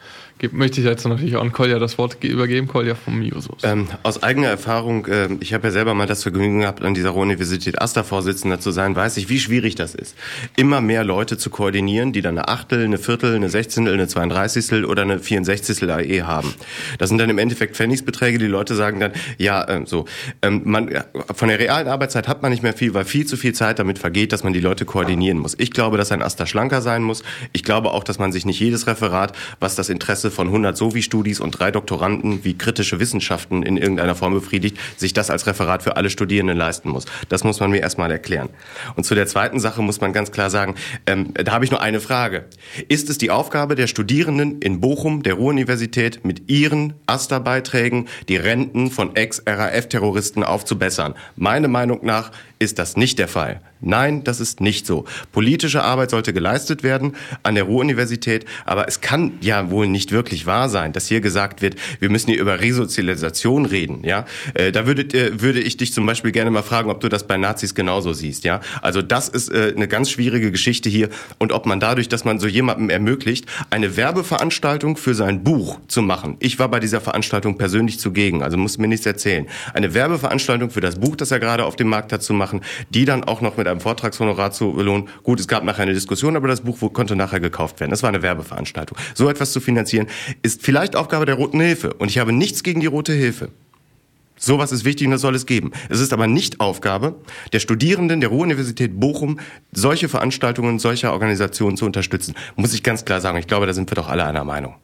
Möchte ich jetzt natürlich auch an Kolja das Wort übergeben, Kolja vom Jusos. Ähm, aus eigener Erfahrung, äh, ich habe ja selber mal das Vergnügen gehabt, an dieser Ruhr-Universität AStA-Vorsitzender zu sein, weiß ich, wie schwierig das ist, immer mehr Leute zu koordinieren, die dann eine Achtel, eine Viertel, eine Sechzehntel, eine Zweiunddreißigstel oder eine Vierundsechzigstel A E haben. Das sind dann im Endeffekt Pfennigsbeträge, die Leute sagen dann, ja, äh, so, ähm, man, von der realen Arbeitszeit hat man nicht mehr viel, weil viel zu viel Zeit damit vergeht, dass man die Leute koordinieren muss. Ich glaube, dass ein AStA schlanker sein muss. Ich glaube auch, dass man sich nicht jedes Referat, was das Interesse von hundert Sovi-Studis und drei Doktoranden wie kritische Wissenschaften in irgendeiner Form befriedigt, sich das als Referat für alle Studierenden leisten muss. Das muss man mir erstmal erklären. Und zu der zweiten Sache muss man ganz klar sagen, ähm, da habe ich nur eine Frage. Ist es die Aufgabe der Studierenden in Bochum, der Ruhr-Universität, mit ihren AStA-Beiträgen die Renten von Ex-R A F-Terroristen aufzubessern? Meine Meinung nach ist das nicht der Fall. Nein, das ist nicht so. Politische Arbeit sollte geleistet werden an der Ruhr-Universität, aber es kann ja wohl nicht wirklich wahr sein, dass hier gesagt wird, wir müssen hier über Resozialisation reden. Ja, äh, da würde, äh, würde ich dich zum Beispiel gerne mal fragen, ob du das bei Nazis genauso siehst. Ja, also das ist äh, eine ganz schwierige Geschichte hier und ob man dadurch, dass man so jemandem ermöglicht, eine Werbeveranstaltung für sein Buch zu machen. Ich war bei dieser Veranstaltung persönlich zugegen, also muss mir nichts erzählen. Eine Werbeveranstaltung für das Buch, das er gerade auf dem Markt hat, zu machen, die dann auch noch mit einem Vortragshonorar zu belohnen. Gut, es gab nachher eine Diskussion, aber das Buch konnte nachher gekauft werden. Das war eine Werbeveranstaltung. So etwas zu finanzieren, ist vielleicht Aufgabe der Roten Hilfe. Und ich habe nichts gegen die Rote Hilfe. Sowas ist wichtig und das soll es geben. Es ist aber nicht Aufgabe der Studierenden der Ruhr-Universität Bochum, solche Veranstaltungen, solcher Organisationen zu unterstützen. Muss ich ganz klar sagen. Ich glaube, da sind wir doch alle einer Meinung.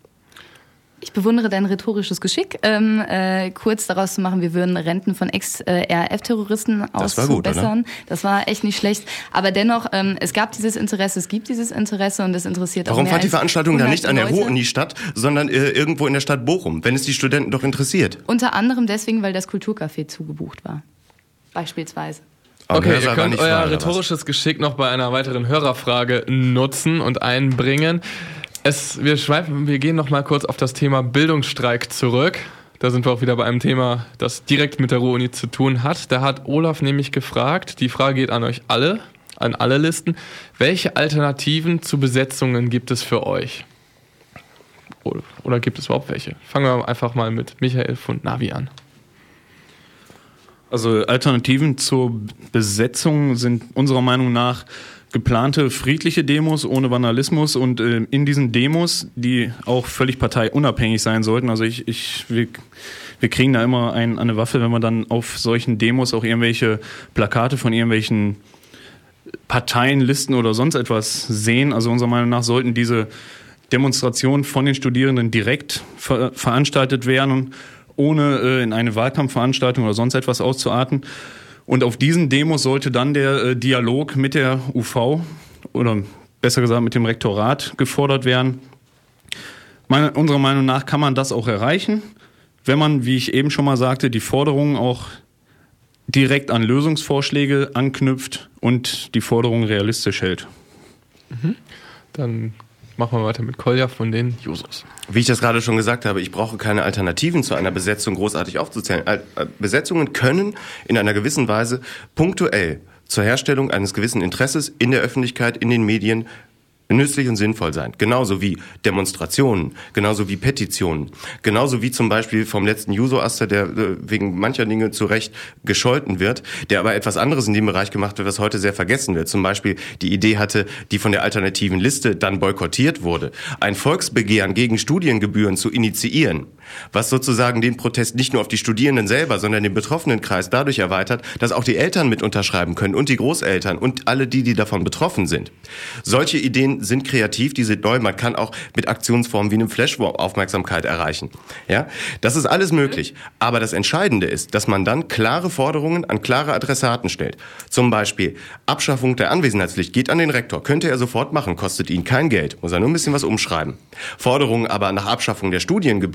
Ich bewundere dein rhetorisches Geschick, ähm, äh, kurz daraus zu machen, wir würden Renten von Ex-R A F-Terroristen auszubessern. Das war echt nicht schlecht. Aber dennoch, ähm, es gab dieses Interesse, es gibt dieses Interesse und es interessiert Warum auch mehr fand die Veranstaltung dann nicht an der Leute. Ruhr-Uni statt, sondern äh, irgendwo in der Stadt Bochum, wenn es die Studenten doch interessiert? Unter anderem deswegen, weil das Kulturcafé zugebucht war. Beispielsweise. Okay, Hörsaal ihr war könnt nicht euer frei, oder was? rhetorisches Geschick noch bei einer weiteren Hörerfrage nutzen und einbringen. Es, wir schweifen, wir gehen noch mal kurz auf das Thema Bildungsstreik zurück. Da sind wir auch wieder bei einem Thema, das direkt mit der Ruhr-Uni zu tun hat. Da hat Olaf nämlich gefragt, die Frage geht an euch alle, an alle Listen, welche Alternativen zu Besetzungen gibt es für euch? Oder, oder gibt es überhaupt welche? Fangen wir einfach mal mit Michael von Navi an. Also Alternativen zur Besetzung sind unserer Meinung nach geplante friedliche Demos ohne Vandalismus und äh, in diesen Demos, die auch völlig parteiunabhängig sein sollten, also ich, ich wir, wir kriegen da immer ein, eine Waffe, wenn wir dann auf solchen Demos auch irgendwelche Plakate von irgendwelchen Parteienlisten oder sonst etwas sehen. Also unserer Meinung nach sollten diese Demonstrationen von den Studierenden direkt ver- veranstaltet werden, ohne äh, in eine Wahlkampfveranstaltung oder sonst etwas auszuarten. Und auf diesen Demos sollte dann der äh, Dialog mit der U V oder besser gesagt mit dem Rektorat gefordert werden. Meine, unserer Meinung nach kann man das auch erreichen, wenn man, wie ich eben schon mal sagte, die Forderungen auch direkt an Lösungsvorschläge anknüpft und die Forderungen realistisch hält. Mhm. Dann machen wir weiter mit Kolja von den Jusos. Wie ich das gerade schon gesagt habe, ich brauche keine Alternativen zu einer Besetzung großartig aufzuzählen. Besetzungen können in einer gewissen Weise punktuell zur Herstellung eines gewissen Interesses in der Öffentlichkeit, in den Medien nützlich und sinnvoll sein. Genauso wie Demonstrationen, genauso wie Petitionen, genauso wie zum Beispiel vom letzten Juso-Aster, der wegen mancher Dinge zu Recht gescholten wird, der aber etwas anderes in dem Bereich gemacht wird, was heute sehr vergessen wird. Zum Beispiel die Idee hatte, die von der alternativen Liste dann boykottiert wurde, ein Volksbegehren gegen Studiengebühren zu initiieren, was sozusagen den Protest nicht nur auf die Studierenden selber, sondern den Betroffenenkreis dadurch erweitert, dass auch die Eltern mit unterschreiben können und die Großeltern und alle die, die davon betroffen sind. Solche Ideen sind kreativ, die sind neu. Man kann auch mit Aktionsformen wie einem Flashmob Aufmerksamkeit erreichen. Ja, das ist alles möglich. Aber das Entscheidende ist, dass man dann klare Forderungen an klare Adressaten stellt. Zum Beispiel Abschaffung der Anwesenheitspflicht geht an den Rektor. Könnte er sofort machen, kostet ihn kein Geld. Muss er nur ein bisschen was umschreiben. Forderungen aber nach Abschaffung der Studiengebühren,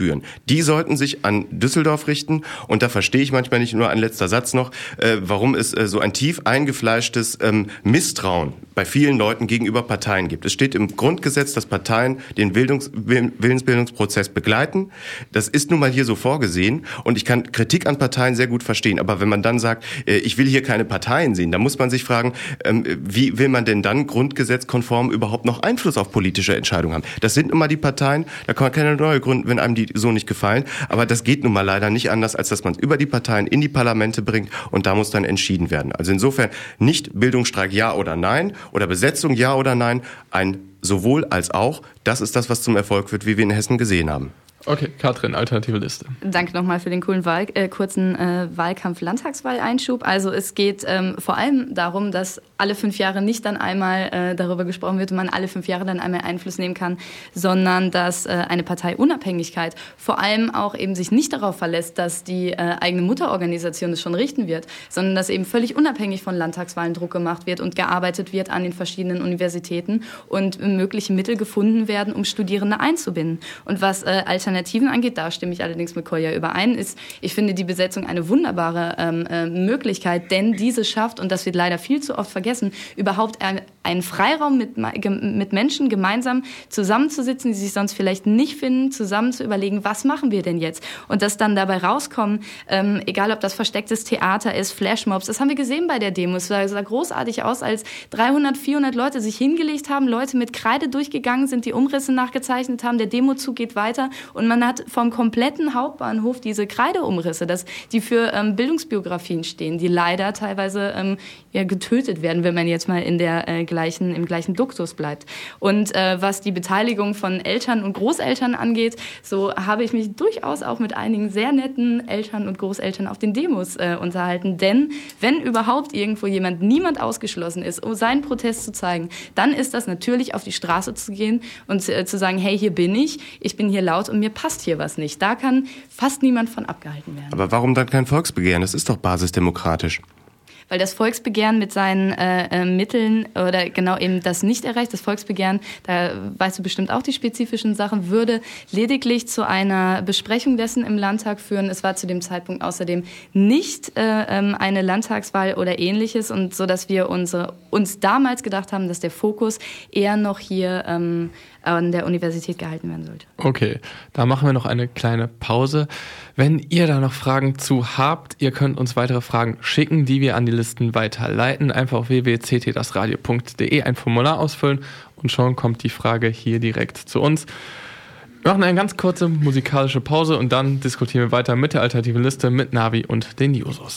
Die sollten sich an Düsseldorf richten. Und da verstehe ich manchmal nicht, nur ein letzter Satz noch, äh, warum es äh, so ein tief eingefleischtes ähm, Misstrauen bei vielen Leuten gegenüber Parteien gibt. Es steht im Grundgesetz, dass Parteien den Bildungs- Willensbildungsprozess begleiten. Das ist nun mal hier so vorgesehen. Und ich kann Kritik an Parteien sehr gut verstehen. Aber wenn man dann sagt, äh, ich will hier keine Parteien sehen, dann muss man sich fragen, ähm, wie will man denn dann grundgesetzkonform überhaupt noch Einfluss auf politische Entscheidungen haben? Das sind immer die Parteien, da kann man keine neue gründen, wenn einem die so nicht gefallen. Aber das geht nun mal leider nicht anders, als dass man es über die Parteien in die Parlamente bringt und da muss dann entschieden werden. Also insofern nicht Bildungsstreik ja oder nein oder Besetzung ja oder nein, ein sowohl als auch. Das ist das, was zum Erfolg wird, wie wir in Hessen gesehen haben. Okay, Katrin, alternative Liste. Danke nochmal für den coolen Wahl, äh, kurzen äh, Wahlkampf-Landtagswahleinschub. Also es geht ähm, vor allem darum, dass alle fünf Jahre nicht dann einmal äh, darüber gesprochen wird und man alle fünf Jahre dann einmal Einfluss nehmen kann, sondern dass äh, eine Parteiunabhängigkeit vor allem auch eben sich nicht darauf verlässt, dass die äh, eigene Mutterorganisation es schon richten wird, sondern dass eben völlig unabhängig von Landtagswahlen Druck gemacht wird und gearbeitet wird an den verschiedenen Universitäten und mögliche Mittel gefunden werden, um Studierende einzubinden. Und was äh, Alternativen angeht, da stimme ich allerdings mit Kolja überein, ist, ich finde die Besetzung eine wunderbare ähm, äh, Möglichkeit, denn diese schafft, und das wird leider viel zu oft vergessen, überhaupt ein, einen Freiraum mit, mit Menschen gemeinsam zusammenzusitzen, die sich sonst vielleicht nicht finden, zusammen zu überlegen, was machen wir denn jetzt? Und dass dann dabei rauskommen, ähm, egal ob das verstecktes Theater ist, Flashmobs, das haben wir gesehen bei der Demo, es sah, sah großartig aus, als dreihundert, vierhundert Leute sich hingelegt haben, Leute mit Kreide durchgegangen sind, die Umrisse nachgezeichnet haben, der Demozug geht weiter und man hat vom kompletten Hauptbahnhof diese Kreideumrisse, das, die für ähm, Bildungsbiografien stehen, die leider teilweise ähm, ja, getötet werden, wenn man jetzt mal in der äh, gleichen, im gleichen Duktus bleibt. Und äh, was die Beteiligung von Eltern und Großeltern angeht, so habe ich mich durchaus auch mit einigen sehr netten Eltern und Großeltern auf den Demos äh, unterhalten. Denn wenn überhaupt irgendwo jemand, niemand ausgeschlossen ist, um seinen Protest zu zeigen, dann ist das natürlich auf die Straße zu gehen und äh, zu sagen, hey, hier bin ich, ich bin hier laut und mir passt hier was nicht. Da kann fast niemand von abgehalten werden. Aber warum dann kein Volksbegehren? Das ist doch basisdemokratisch. Weil das Volksbegehren mit seinen äh, äh, Mitteln oder genau eben das nicht erreicht, das Volksbegehren, da weißt du bestimmt auch die spezifischen Sachen, würde lediglich zu einer Besprechung dessen im Landtag führen. Es war zu dem Zeitpunkt außerdem nicht äh, ähm, eine Landtagswahl oder ähnliches und so, dass wir unsere, uns damals gedacht haben, dass der Fokus eher noch hier ähm, an der Universität gehalten werden sollte. Okay, da machen wir noch eine kleine Pause. Wenn ihr da noch Fragen zu habt, ihr könnt uns weitere Fragen schicken, die wir an die Listen weiterleiten. Einfach auf w w w punkt c t das radio punkt d e ein Formular ausfüllen und schon kommt die Frage hier direkt zu uns. Wir machen eine ganz kurze musikalische Pause und dann diskutieren wir weiter mit der alternativen Liste, mit Navi und den Jusos.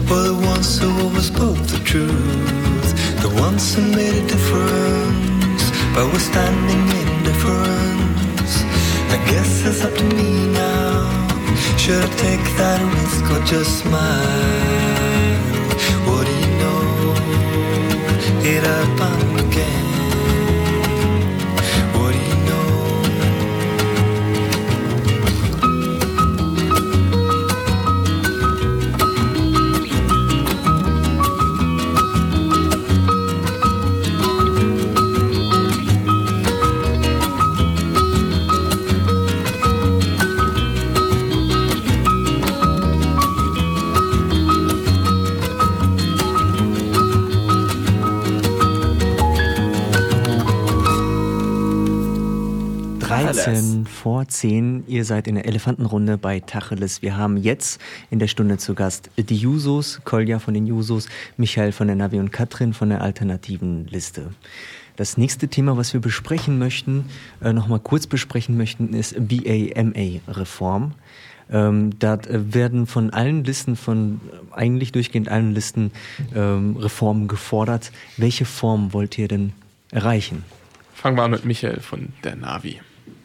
or the ones who always spoke the truth, the ones who made a difference by withstanding indifference. I guess it's up to me now. Should I take that risk or just smile? What do you know? It up I'm again. dreizehn vor zehn, ihr seid in der Elefantenrunde bei Tacheles. Wir haben jetzt in der Stunde zu Gast die Jusos, Kolja von den Jusos, Michael von der Navi und Katrin von der alternativen Liste. Das nächste Thema, was wir besprechen möchten, äh, nochmal kurz besprechen möchten, ist B A M A-Reform. Ähm, da äh, werden von allen Listen, von äh, eigentlich durchgehend allen Listen ähm, Reformen gefordert. Welche Form wollt ihr denn erreichen? Fangen wir an mit Michael von der Navi.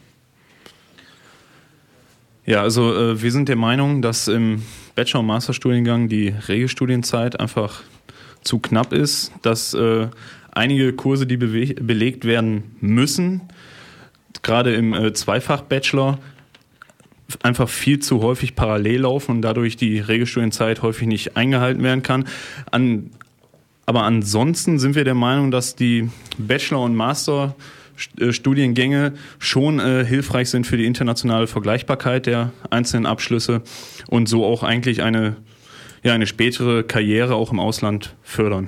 Ja, also äh, wir sind der Meinung, dass im Bachelor- und Masterstudiengang die Regelstudienzeit einfach zu knapp ist, dass äh, einige Kurse, die bewe- belegt werden müssen, gerade im äh, Zweifach-Bachelor, einfach viel zu häufig parallel laufen und dadurch die Regelstudienzeit häufig nicht eingehalten werden kann. An, aber ansonsten sind wir der Meinung, dass die Bachelor- und Master Studiengänge schon äh, hilfreich sind für die internationale Vergleichbarkeit der einzelnen Abschlüsse und so auch eigentlich eine, ja, eine spätere Karriere auch im Ausland fördern.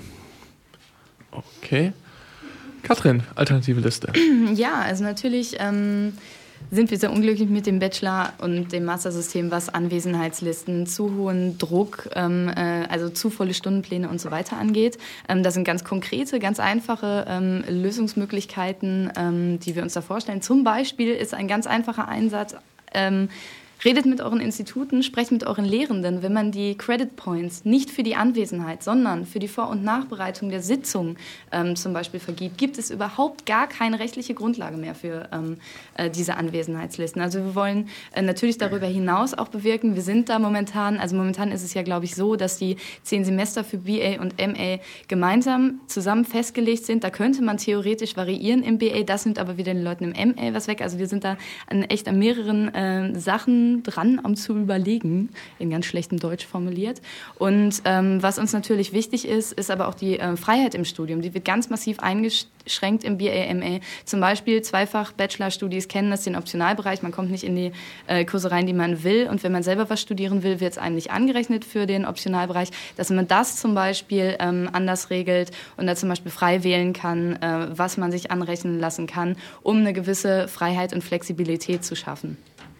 Okay. Katrin, alternative Liste. Ja, also natürlich ähm, sind wir sehr unglücklich mit dem Bachelor- und dem Mastersystem, was Anwesenheitslisten, zu hohen Druck, ähm, äh, also zu volle Stundenpläne und so weiter angeht. Ähm, das sind ganz konkrete, ganz einfache ähm, Lösungsmöglichkeiten, ähm, die wir uns da vorstellen. Zum Beispiel ist ein ganz einfacher Einsatz, ähm, redet mit euren Instituten, sprecht mit euren Lehrenden, wenn man die Credit Points nicht für die Anwesenheit, sondern für die Vor- und Nachbereitung der Sitzung ähm, zum Beispiel vergibt, gibt es überhaupt gar keine rechtliche Grundlage mehr für ähm, äh, diese Anwesenheitslisten. Also wir wollen äh, natürlich darüber hinaus auch bewirken, wir sind da momentan, also momentan ist es ja, glaube ich, so, dass die zehn Semester für B A und M A gemeinsam zusammen festgelegt sind. Da könnte man theoretisch variieren im B A, das nimmt aber wieder den Leuten im M A was weg. Also wir sind da an, echt an mehreren äh, Sachen dran, um zu überlegen, in ganz schlechtem Deutsch formuliert. Und ähm, was uns natürlich wichtig ist, ist aber auch die äh, Freiheit im Studium. Die wird ganz massiv eingeschränkt im B A M A. Zum Beispiel zweifach Bachelor-Studis kennen das, den Optionalbereich. Man kommt nicht in die äh, Kurse rein, die man will. Und wenn man selber was studieren will, wird es einem nicht angerechnet für den Optionalbereich. Dass man das zum Beispiel ähm, anders regelt und da zum Beispiel frei wählen kann, äh, was man sich anrechnen lassen kann, um eine gewisse Freiheit und Flexibilität zu schaffen.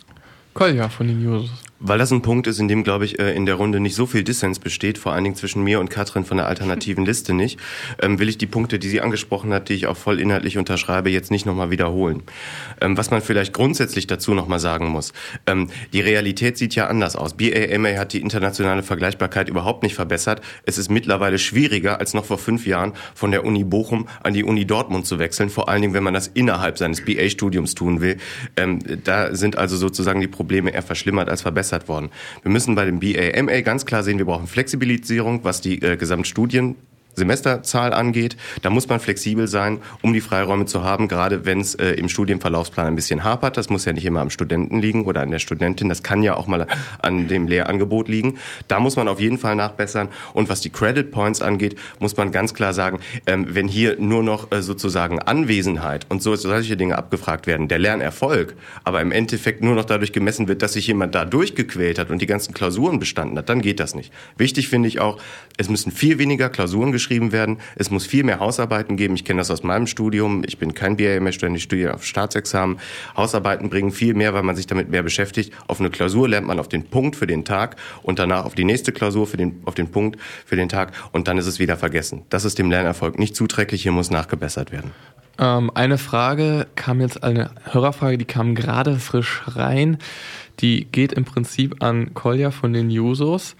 Kolja von den Jusos. Weil das ein Punkt ist, in dem, glaube ich, in der Runde nicht so viel Dissens besteht, vor allen Dingen zwischen mir und Katrin von der alternativen Liste nicht, ähm, will ich die Punkte, die sie angesprochen hat, die ich auch voll inhaltlich unterschreibe, jetzt nicht nochmal wiederholen. Ähm, was man vielleicht grundsätzlich dazu nochmal sagen muss, ähm, die Realität sieht ja anders aus. B A M A hat die internationale Vergleichbarkeit überhaupt nicht verbessert. Es ist mittlerweile schwieriger, als noch vor fünf Jahren von der Uni Bochum an die Uni Dortmund zu wechseln, vor allen Dingen, wenn man das innerhalb seines B A-Studiums tun will. Ähm, da sind also sozusagen die Probleme eher verschlimmert als verbessert worden. Wir müssen bei dem B A M A ganz klar sehen, wir brauchen Flexibilisierung, was die äh, Gesamtstudien Semesterzahl angeht. Da muss man flexibel sein, um die Freiräume zu haben, gerade wenn es äh, im Studienverlaufsplan ein bisschen hapert. Das muss ja nicht immer am Studenten liegen oder an der Studentin. Das kann ja auch mal an dem Lehrangebot liegen. Da muss man auf jeden Fall nachbessern. Und was die Credit Points angeht, muss man ganz klar sagen, ähm, wenn hier nur noch äh, sozusagen Anwesenheit und so solche Dinge abgefragt werden, der Lernerfolg, aber im Endeffekt nur noch dadurch gemessen wird, dass sich jemand da durchgequält hat und die ganzen Klausuren bestanden hat, dann geht das nicht. Wichtig finde ich auch, es müssen viel weniger Klausuren geschrieben werden. Es muss viel mehr Hausarbeiten geben. Ich kenne das aus meinem Studium. Ich bin kein B A M A-Student, ich studiere auf Staatsexamen. Hausarbeiten bringen viel mehr, weil man sich damit mehr beschäftigt. Auf eine Klausur lernt man auf den Punkt für den Tag und danach auf die nächste Klausur für den, auf den Punkt für den Tag und dann ist es wieder vergessen. Das ist dem Lernerfolg nicht zuträglich. Hier muss nachgebessert werden. Ähm, eine Frage kam jetzt, eine Hörerfrage, die kam gerade frisch rein. Die geht im Prinzip an Kolja von den Jusos.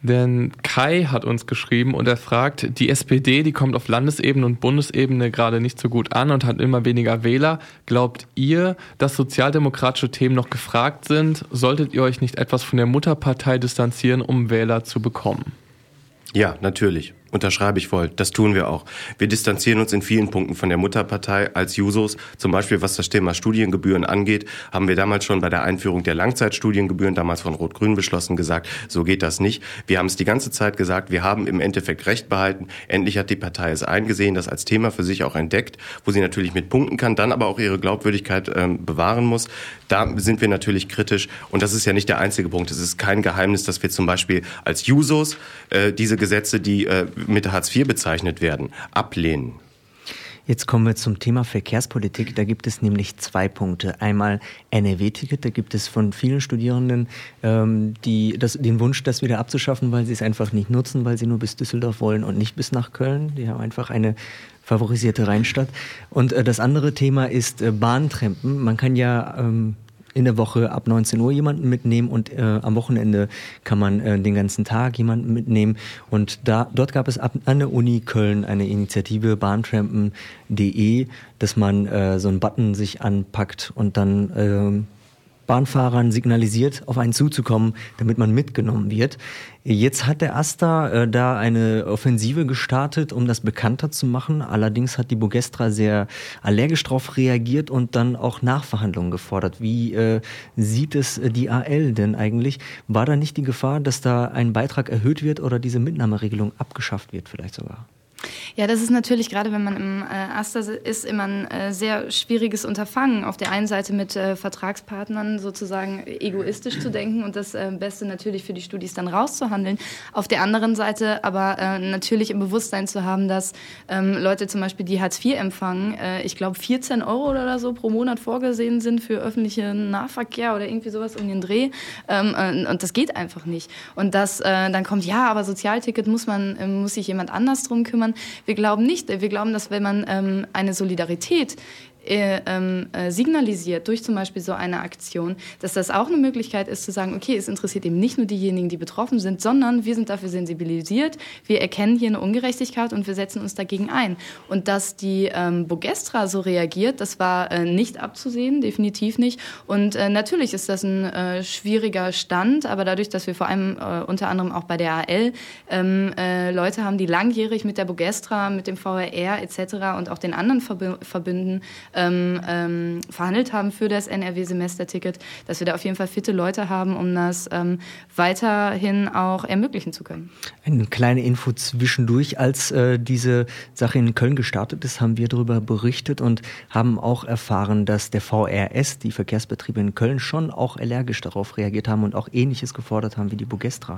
Denn Kai hat uns geschrieben und er fragt, die S P D, die kommt auf Landesebene und Bundesebene gerade nicht so gut an und hat immer weniger Wähler. Glaubt ihr, dass sozialdemokratische Themen noch gefragt sind? Solltet ihr euch nicht etwas von der Mutterpartei distanzieren, um Wähler zu bekommen? Ja, natürlich. Unterschreibe ich voll. Das tun wir auch. Wir distanzieren uns in vielen Punkten von der Mutterpartei als Jusos. Zum Beispiel, was das Thema Studiengebühren angeht, haben wir damals schon bei der Einführung der Langzeitstudiengebühren, damals von Rot-Grün beschlossen, gesagt, so geht das nicht. Wir haben es die ganze Zeit gesagt, wir haben im Endeffekt Recht behalten. Endlich hat die Partei es eingesehen, das als Thema für sich auch entdeckt, wo sie natürlich mit punkten kann, dann aber auch ihre Glaubwürdigkeit ähm, bewahren muss. Da sind wir natürlich kritisch. Und das ist ja nicht der einzige Punkt. Es ist kein Geheimnis, dass wir zum Beispiel als Jusos äh, diese Gesetze, die äh, mit Hartz vier bezeichnet werden, ablehnen. Jetzt kommen wir zum Thema Verkehrspolitik. Da gibt es nämlich zwei Punkte. Einmal N R W-Ticket. Da gibt es von vielen Studierenden ähm, die, das, den Wunsch, das wieder abzuschaffen, weil sie es einfach nicht nutzen, weil sie nur bis Düsseldorf wollen und nicht bis nach Köln. Die haben einfach eine favorisierte Rheinstadt. Und äh, das andere Thema ist äh, Bahntrampen. Man kann ja ähm, in der Woche ab neunzehn Uhr jemanden mitnehmen und äh, am Wochenende kann man äh, den ganzen Tag jemanden mitnehmen. Und da dort gab es ab, an der Uni Köln eine Initiative bahntrampen punkt de, dass man äh, so einen Button sich anpackt und dann äh, Bahnfahrern signalisiert, auf einen zuzukommen, damit man mitgenommen wird. Jetzt hat der AStA äh, da eine Offensive gestartet, um das bekannter zu machen. Allerdings hat die Bugestra sehr allergisch darauf reagiert und dann auch Nachverhandlungen gefordert. Wie äh, sieht es die A L denn eigentlich? War da nicht die Gefahr, dass da ein Beitrag erhöht wird oder diese Mitnahmeregelung abgeschafft wird vielleicht sogar? Ja, das ist natürlich, gerade wenn man im äh, AStA ist, immer ein äh, sehr schwieriges Unterfangen. Auf der einen Seite mit äh, Vertragspartnern sozusagen egoistisch zu denken und das äh, Beste natürlich für die Studis dann rauszuhandeln. Auf der anderen Seite aber äh, natürlich im Bewusstsein zu haben, dass ähm, Leute zum Beispiel, die Hartz vier empfangen, äh, ich glaube vierzehn Euro oder so pro Monat vorgesehen sind für öffentlichen Nahverkehr oder irgendwie sowas um den Dreh. Ähm, äh, und das geht einfach nicht. Und dass äh, dann kommt, ja, aber Sozialticket muss man, äh, muss sich jemand anders drum kümmern. Wir glauben nicht. Wir glauben, dass wenn man ähm, eine Solidarität Äh, äh, signalisiert durch zum Beispiel so eine Aktion, dass das auch eine Möglichkeit ist zu sagen, okay, es interessiert eben nicht nur diejenigen, die betroffen sind, sondern wir sind dafür sensibilisiert, wir erkennen hier eine Ungerechtigkeit und wir setzen uns dagegen ein. Und dass die ähm, Bugestra so reagiert, das war äh, nicht abzusehen, definitiv nicht. Und äh, natürlich ist das ein äh, schwieriger Stand, aber dadurch, dass wir vor allem äh, unter anderem auch bei der A L ähm, äh, Leute haben, die langjährig mit der Bugestra, mit dem V R R et cetera und auch den anderen Verb- Verbünden Ähm, ähm, verhandelt haben für das N R W-Semesterticket, dass wir da auf jeden Fall fitte Leute haben, um das ähm, weiterhin auch ermöglichen zu können. Eine kleine Info zwischendurch. Als äh, diese Sache in Köln gestartet ist, haben wir darüber berichtet und haben auch erfahren, dass der V R S, die Verkehrsbetriebe in Köln, schon auch allergisch darauf reagiert haben und auch Ähnliches gefordert haben wie die Bugestra.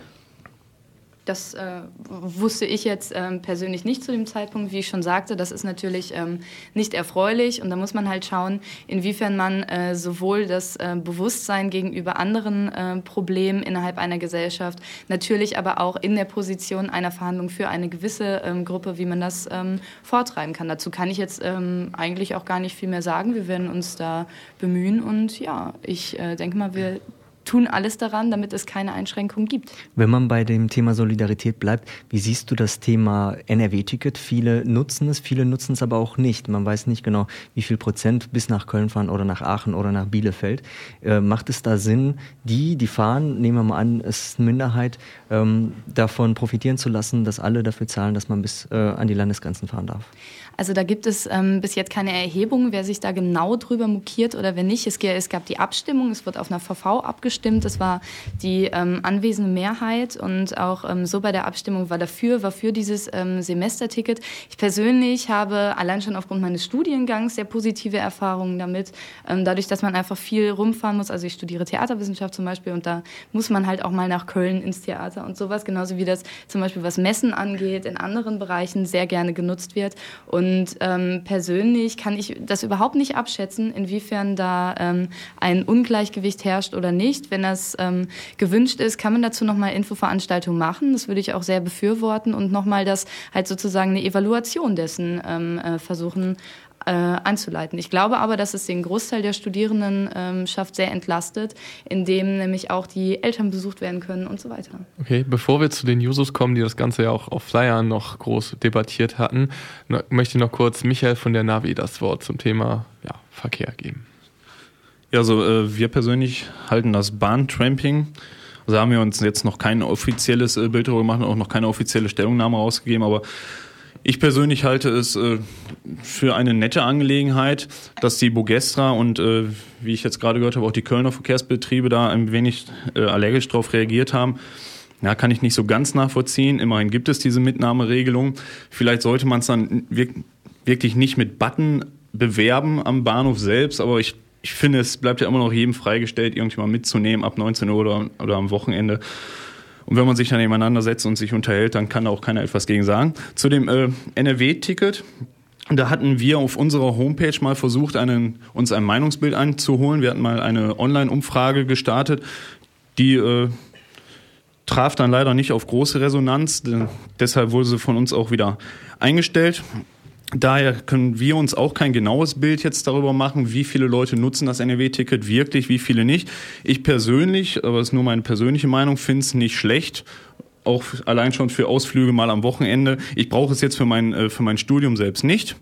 Das äh, wusste ich jetzt ähm, persönlich nicht zu dem Zeitpunkt. Wie ich schon sagte, das ist natürlich ähm, nicht erfreulich. Und da muss man halt schauen, inwiefern man äh, sowohl das äh, Bewusstsein gegenüber anderen äh, Problemen innerhalb einer Gesellschaft, natürlich aber auch in der Position einer Verhandlung für eine gewisse ähm, Gruppe, wie man das ähm, vortreiben kann. Dazu kann ich jetzt ähm, eigentlich auch gar nicht viel mehr sagen. Wir werden uns da bemühen. Und ja, ich äh, denke mal, wir tun alles daran, damit es keine Einschränkungen gibt. Wenn man bei dem Thema Solidarität bleibt, wie siehst du das Thema N R W-Ticket? Viele nutzen es, viele nutzen es aber auch nicht. Man weiß nicht genau, wie viel Prozent bis nach Köln fahren oder nach Aachen oder nach Bielefeld. Äh, macht es da Sinn, die, die fahren, nehmen wir mal an, es ist eine Minderheit, ähm, davon profitieren zu lassen, dass alle dafür zahlen, dass man bis äh, an die Landesgrenzen fahren darf? Also da gibt es ähm, bis jetzt keine Erhebung, wer sich da genau drüber mokiert oder wer nicht. Es, es gab die Abstimmung, es wird auf einer V V abgestimmt, das war die ähm, anwesende Mehrheit und auch ähm, so bei der Abstimmung war dafür, war für dieses ähm, Semesterticket. Ich persönlich habe allein schon aufgrund meines Studiengangs sehr positive Erfahrungen damit, ähm, dadurch, dass man einfach viel rumfahren muss. Also ich studiere Theaterwissenschaft zum Beispiel und da muss man halt auch mal nach Köln ins Theater und sowas, genauso wie das zum Beispiel was Messen angeht, in anderen Bereichen sehr gerne genutzt wird. Und Und ähm, persönlich kann ich das überhaupt nicht abschätzen, inwiefern da ähm, ein Ungleichgewicht herrscht oder nicht. Wenn das ähm, gewünscht ist, kann man dazu nochmal Infoveranstaltungen machen. Das würde ich auch sehr befürworten und nochmal das halt sozusagen eine Evaluation dessen ähm, äh, versuchen äh, einzuleiten. Ich glaube aber, dass es den Großteil der Studierendenschaft sehr entlastet, indem nämlich auch die Eltern besucht werden können und so weiter. Okay, bevor wir zu den Jusos kommen, die das Ganze ja auch auf Flyern noch groß debattiert hatten, noch, möchte ich noch kurz Michael von der Navi das Wort zum Thema ja, Verkehr geben. Ja, also äh, wir persönlich halten das Bahntramping. Also haben wir uns jetzt noch kein offizielles äh, Bild darüber gemacht und auch noch keine offizielle Stellungnahme rausgegeben, aber ich persönlich halte es äh, für eine nette Angelegenheit, dass die Bogestra und, äh, wie ich jetzt gerade gehört habe, auch die Kölner Verkehrsbetriebe da ein wenig äh, allergisch darauf reagiert haben. Ja, kann ich nicht so ganz nachvollziehen. Immerhin gibt es diese Mitnahmeregelung. Vielleicht sollte man es dann wirk- wirklich nicht mit Button bewerben am Bahnhof selbst, aber ich, ich finde, es bleibt ja immer noch jedem freigestellt, irgendjemand mitzunehmen ab neunzehn Uhr oder, oder am Wochenende. Und wenn man sich dann nebeneinander setzt und sich unterhält, dann kann da auch keiner etwas gegen sagen. Zu dem äh, N R W-Ticket, da hatten wir auf unserer Homepage mal versucht, einen, uns ein Meinungsbild einzuholen. Wir hatten mal eine Online-Umfrage gestartet, die äh, traf dann leider nicht auf große Resonanz. Denn deshalb wurde sie von uns auch wieder eingestellt. Daher können wir uns auch kein genaues Bild jetzt darüber machen, wie viele Leute nutzen das N R W-Ticket wirklich, wie viele nicht. Ich persönlich, aber das ist nur meine persönliche Meinung, finde es nicht schlecht, auch allein schon für Ausflüge mal am Wochenende. Ich brauche es jetzt für mein, für mein Studium selbst nicht.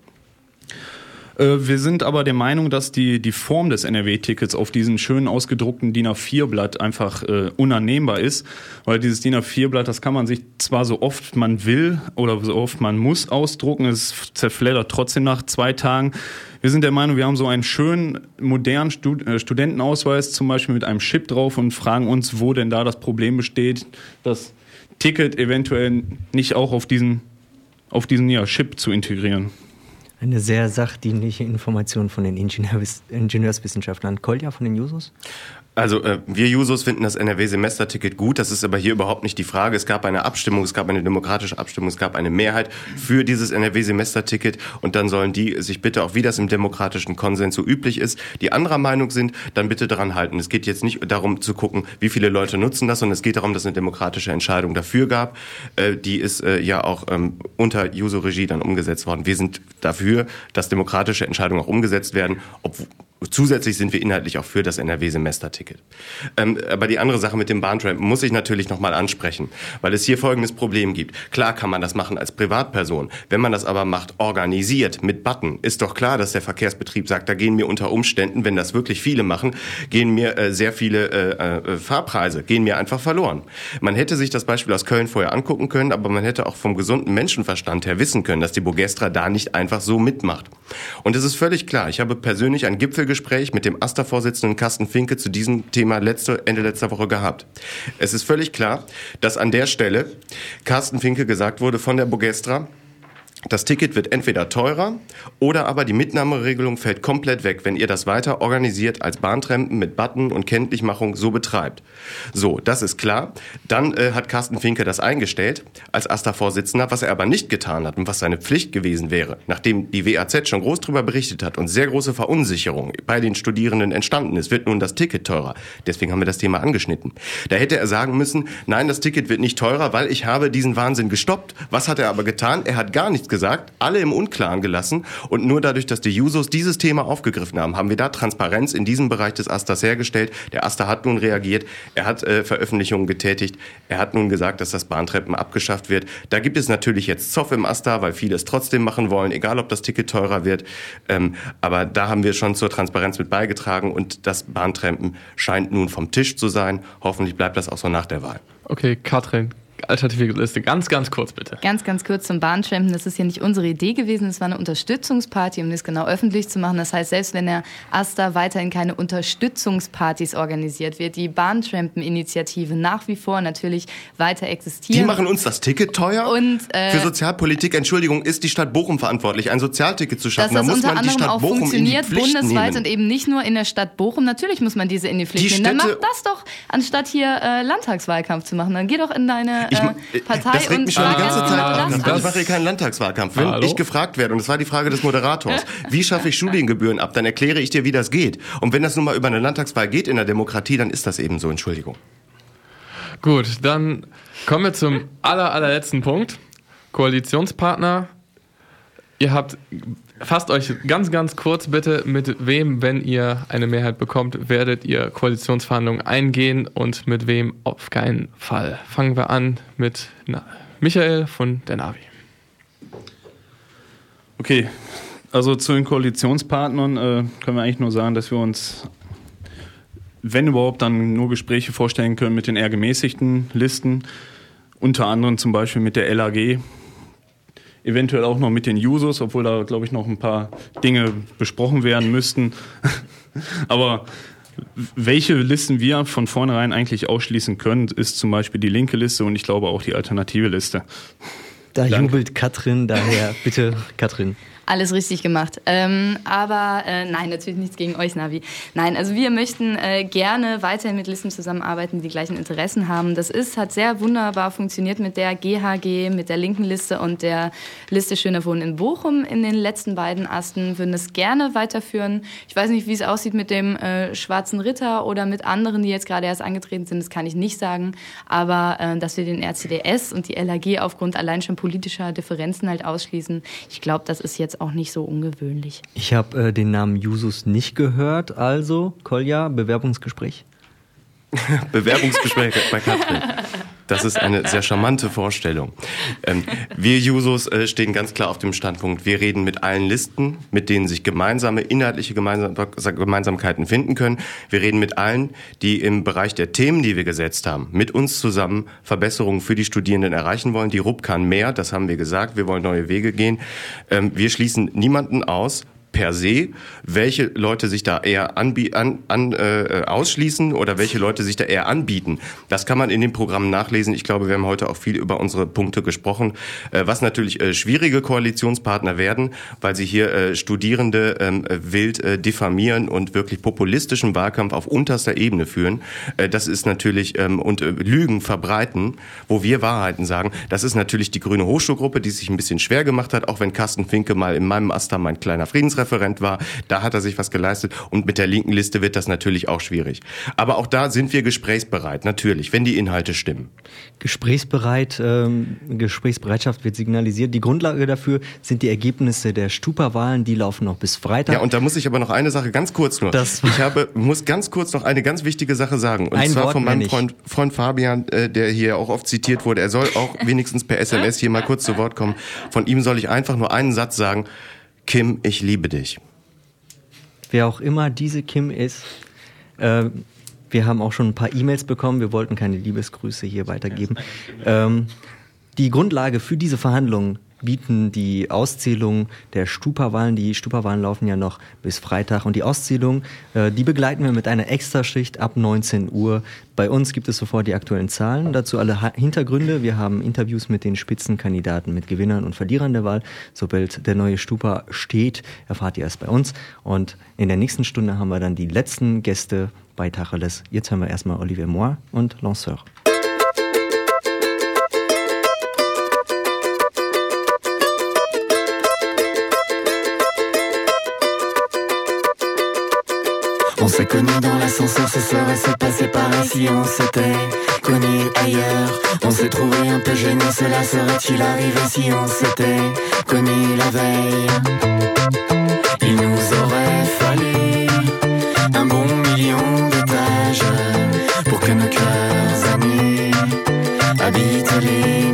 Wir sind aber der Meinung, dass die, die Form des N R W-Tickets auf diesen schönen ausgedruckten D I N A vier Blatt einfach äh, unannehmbar ist, weil dieses D I N A vier Blatt, das kann man sich zwar so oft man will oder so oft man muss ausdrucken, es zerfleddert trotzdem nach zwei Tagen. Wir sind der Meinung, wir haben so einen schönen, modernen Stud- äh, Studentenausweis, zum Beispiel mit einem Chip drauf und fragen uns, wo denn da das Problem besteht, das Ticket eventuell nicht auch auf diesen, auf diesen ja, Chip zu integrieren. Eine sehr sachdienliche Information von den Ingenieurwiss- Ingenieurswissenschaftlern. Kolja von den Jusos? Also äh, wir Jusos finden das N R W-Semesterticket gut, das ist aber hier überhaupt nicht die Frage. Es gab eine Abstimmung, es gab eine demokratische Abstimmung, es gab eine Mehrheit für dieses N R W-Semesterticket und dann sollen die sich bitte, auch wie das im demokratischen Konsens so üblich ist, die anderer Meinung sind, dann bitte daran halten. Es geht jetzt nicht darum zu gucken, wie viele Leute nutzen das, sondern es geht darum, dass es eine demokratische Entscheidung dafür gab. Äh, die ist äh, ja auch ähm, unter Juso-Regie dann umgesetzt worden. Wir sind dafür, dass demokratische Entscheidungen auch umgesetzt werden, obwohl zusätzlich sind wir inhaltlich auch für das N R W-Semesterticket. Ähm, aber die andere Sache mit dem Bahntrampen muss ich natürlich nochmal ansprechen, weil es hier folgendes Problem gibt. Klar kann man das machen als Privatperson. Wenn man das aber macht, organisiert, mit Button, ist doch klar, dass der Verkehrsbetrieb sagt, da gehen mir unter Umständen, wenn das wirklich viele machen, gehen mir äh, sehr viele äh, äh, Fahrpreise, gehen mir einfach verloren. Man hätte sich das Beispiel aus Köln vorher angucken können, aber man hätte auch vom gesunden Menschenverstand her wissen können, dass die Bogestra da nicht einfach so mitmacht. Und es ist völlig klar, ich habe persönlich ein Gipfel Gespräch mit dem A S tA Vorsitzenden Carsten Finke zu diesem Thema letzte, Ende letzter Woche gehabt. Es ist völlig klar, dass an der Stelle Carsten Finke gesagt wurde von der Bogestra, das Ticket wird entweder teurer oder aber die Mitnahmeregelung fällt komplett weg, wenn ihr das weiter organisiert als Bahntrampen mit Button und Kenntlichmachung so betreibt. So, das ist klar. Dann äh, hat Carsten Finke das eingestellt als A S tA-Vorsitzender, was er aber nicht getan hat und was seine Pflicht gewesen wäre, nachdem die W A Z schon groß darüber berichtet hat und sehr große Verunsicherung bei den Studierenden entstanden ist, wird nun das Ticket teurer. Deswegen haben wir das Thema angeschnitten. Da hätte er sagen müssen, nein, das Ticket wird nicht teurer, weil ich habe diesen Wahnsinn gestoppt. Was hat er aber getan? Er hat gar nichts gesagt, alle im Unklaren gelassen und nur dadurch, dass die Jusos dieses Thema aufgegriffen haben, haben wir da Transparenz in diesem Bereich des A S tAs hergestellt. Der A S tA hat nun reagiert, er hat äh, Veröffentlichungen getätigt, er hat nun gesagt, dass das Bahntrampen abgeschafft wird. Da gibt es natürlich jetzt Zoff im A S tA, weil viele es trotzdem machen wollen, egal ob das Ticket teurer wird. Ähm, aber da haben wir schon zur Transparenz mit beigetragen und das Bahntrampen scheint nun vom Tisch zu sein. Hoffentlich bleibt das auch so nach der Wahl. Okay, Katrin, alternative Liste. Ganz, ganz kurz bitte. Ganz, ganz kurz zum Bahntrampen. Das ist ja nicht unsere Idee gewesen. Es war eine Unterstützungsparty, um das genau öffentlich zu machen. Das heißt, selbst wenn der A S tA weiterhin keine Unterstützungspartys organisiert, wird die Bahntrampen-Initiative nach wie vor natürlich weiter existieren. Die machen uns das Ticket teuer? Und, äh, Für Sozialpolitik, Entschuldigung, ist die Stadt Bochum verantwortlich, ein Sozialticket zu schaffen. Dass das da muss unter man die anderem Stadt auch Bochum funktioniert, in die Pflicht bundesweit nehmen. und eben nicht nur in der Stadt Bochum. Natürlich muss man diese in die Pflicht Die nehmen. Dann Städte- mach das doch, anstatt hier äh, Landtagswahlkampf zu machen. Dann geh doch in deine Ich, äh, Partei das regt und mich schon die ganze äh, Zeit genau an. das Ich an. mache hier keinen Landtagswahlkampf. Wenn Hallo? ich gefragt werde, und das war die Frage des Moderators, wie schaffe ich Studiengebühren ab, dann erkläre ich dir, wie das geht. Und wenn das nun mal über eine Landtagswahl geht in der Demokratie, dann ist das eben so. Entschuldigung. Gut, dann kommen wir zum aller, allerletzten Punkt. Koalitionspartner ihr habt, fasst euch ganz, ganz kurz bitte, mit wem, wenn ihr eine Mehrheit bekommt, werdet ihr Koalitionsverhandlungen eingehen und mit wem auf keinen Fall. Fangen wir an mit na, Michael von der Navi. Okay, also zu den Koalitionspartnern äh, können wir eigentlich nur sagen, dass wir uns, wenn überhaupt, dann nur Gespräche vorstellen können mit den eher gemäßigten Listen, unter anderem zum Beispiel mit der L A G, eventuell auch noch mit den Jusos, obwohl da, glaube ich, noch ein paar Dinge besprochen werden müssten. Aber welche Listen wir von vornherein eigentlich ausschließen können, ist zum Beispiel die linke Liste und ich glaube auch die alternative Liste. Da Danke. jubelt Katrin, daher bitte Katrin. Alles richtig gemacht. Ähm, aber äh, nein, natürlich nichts gegen euch, Navi. Nein, also wir möchten äh, gerne weiterhin mit Listen zusammenarbeiten, die die gleichen Interessen haben. Das ist, hat sehr wunderbar funktioniert mit der G H G, mit der linken Liste und der Liste Schöner Wohnen in Bochum in den letzten beiden Asten. Würden es gerne weiterführen. Ich weiß nicht, wie es aussieht mit dem äh, Schwarzen Ritter oder mit anderen, die jetzt gerade erst angetreten sind. Das kann ich nicht sagen. Aber äh, dass wir den R C D S und die L A G aufgrund allein schon politischer Differenzen halt ausschließen, ich glaube, das ist jetzt auch nicht so ungewöhnlich. Ich habe äh, den Namen Jusos nicht gehört, also Kolja, Bewerbungsgespräch. Bewerbungsgespräch bei Katrin. Das ist eine sehr charmante Vorstellung. Ähm, wir Jusos äh, stehen ganz klar auf dem Standpunkt, wir reden mit allen Listen, mit denen sich gemeinsame, inhaltliche Gemeinsam- Gemeinsamkeiten finden können. Wir reden mit allen, die im Bereich der Themen, die wir gesetzt haben, mit uns zusammen Verbesserungen für die Studierenden erreichen wollen. Die R U B kann mehr, das haben wir gesagt, wir wollen neue Wege gehen. Ähm, wir schließen niemanden aus, per se, welche Leute sich da eher anbie- an, an, äh, ausschließen oder welche Leute sich da eher anbieten. Das kann man in den Programmen nachlesen. Ich glaube, wir haben heute auch viel über unsere Punkte gesprochen, äh, was natürlich äh, schwierige Koalitionspartner werden, weil sie hier äh, Studierende äh, wild äh, diffamieren und wirklich populistischen Wahlkampf auf unterster Ebene führen. Äh, das ist natürlich, ähm, und äh, Lügen verbreiten, wo wir Wahrheiten sagen. Das ist natürlich die Grüne Hochschulgruppe, die sich ein bisschen schwer gemacht hat, auch wenn Carsten Finke mal in meinem Aster mein kleiner Friedensreferent war, da hat er sich was geleistet und mit der linken Liste wird das natürlich auch schwierig. Aber auch da sind wir gesprächsbereit, natürlich, wenn die Inhalte stimmen. Gesprächsbereit, ähm, Gesprächsbereitschaft wird signalisiert. Die Grundlage dafür sind die Ergebnisse der Stupa-Wahlen, die laufen noch bis Freitag. Ja, und da muss ich aber noch eine Sache ganz kurz nur. Das ich habe, muss ganz kurz noch eine ganz wichtige Sache sagen. Und Ein zwar Wort von meinem mehr nicht. Freund, Freund Fabian, äh, der hier auch oft zitiert wurde. Er soll auch wenigstens per S M S hier mal kurz zu Wort kommen. Von ihm soll ich einfach nur einen Satz sagen. Kim, ich liebe dich. Wer auch immer diese Kim ist, äh, wir haben auch schon ein paar E-Mails bekommen, wir wollten keine Liebesgrüße hier weitergeben. Ähm, die Grundlage für diese Verhandlungen bieten die Auszählung der Stupa-Wahlen. Die Stupa-Wahlen laufen ja noch bis Freitag und die Auszählung, äh, die begleiten wir mit einer Extraschicht ab neunzehn Uhr. Bei uns gibt es sofort die aktuellen Zahlen, dazu alle ha- Hintergründe. Wir haben Interviews mit den Spitzenkandidaten, mit Gewinnern und Verlierern der Wahl. Sobald der neue Stupa steht, erfahrt ihr es bei uns. Und in der nächsten Stunde haben wir dann die letzten Gäste bei Tacheles. Jetzt hören wir erstmal Olivier Moir und Lanceur. On s'est connus dans l'ascenseur, ce serait se passer par ici. On s'était connus ailleurs. On s'est trouvé un peu gêné, cela serait-il arrivé si on s'était connus la veille? Il nous aurait fallu un bon million d'étages pour que nos cœurs amis habitent les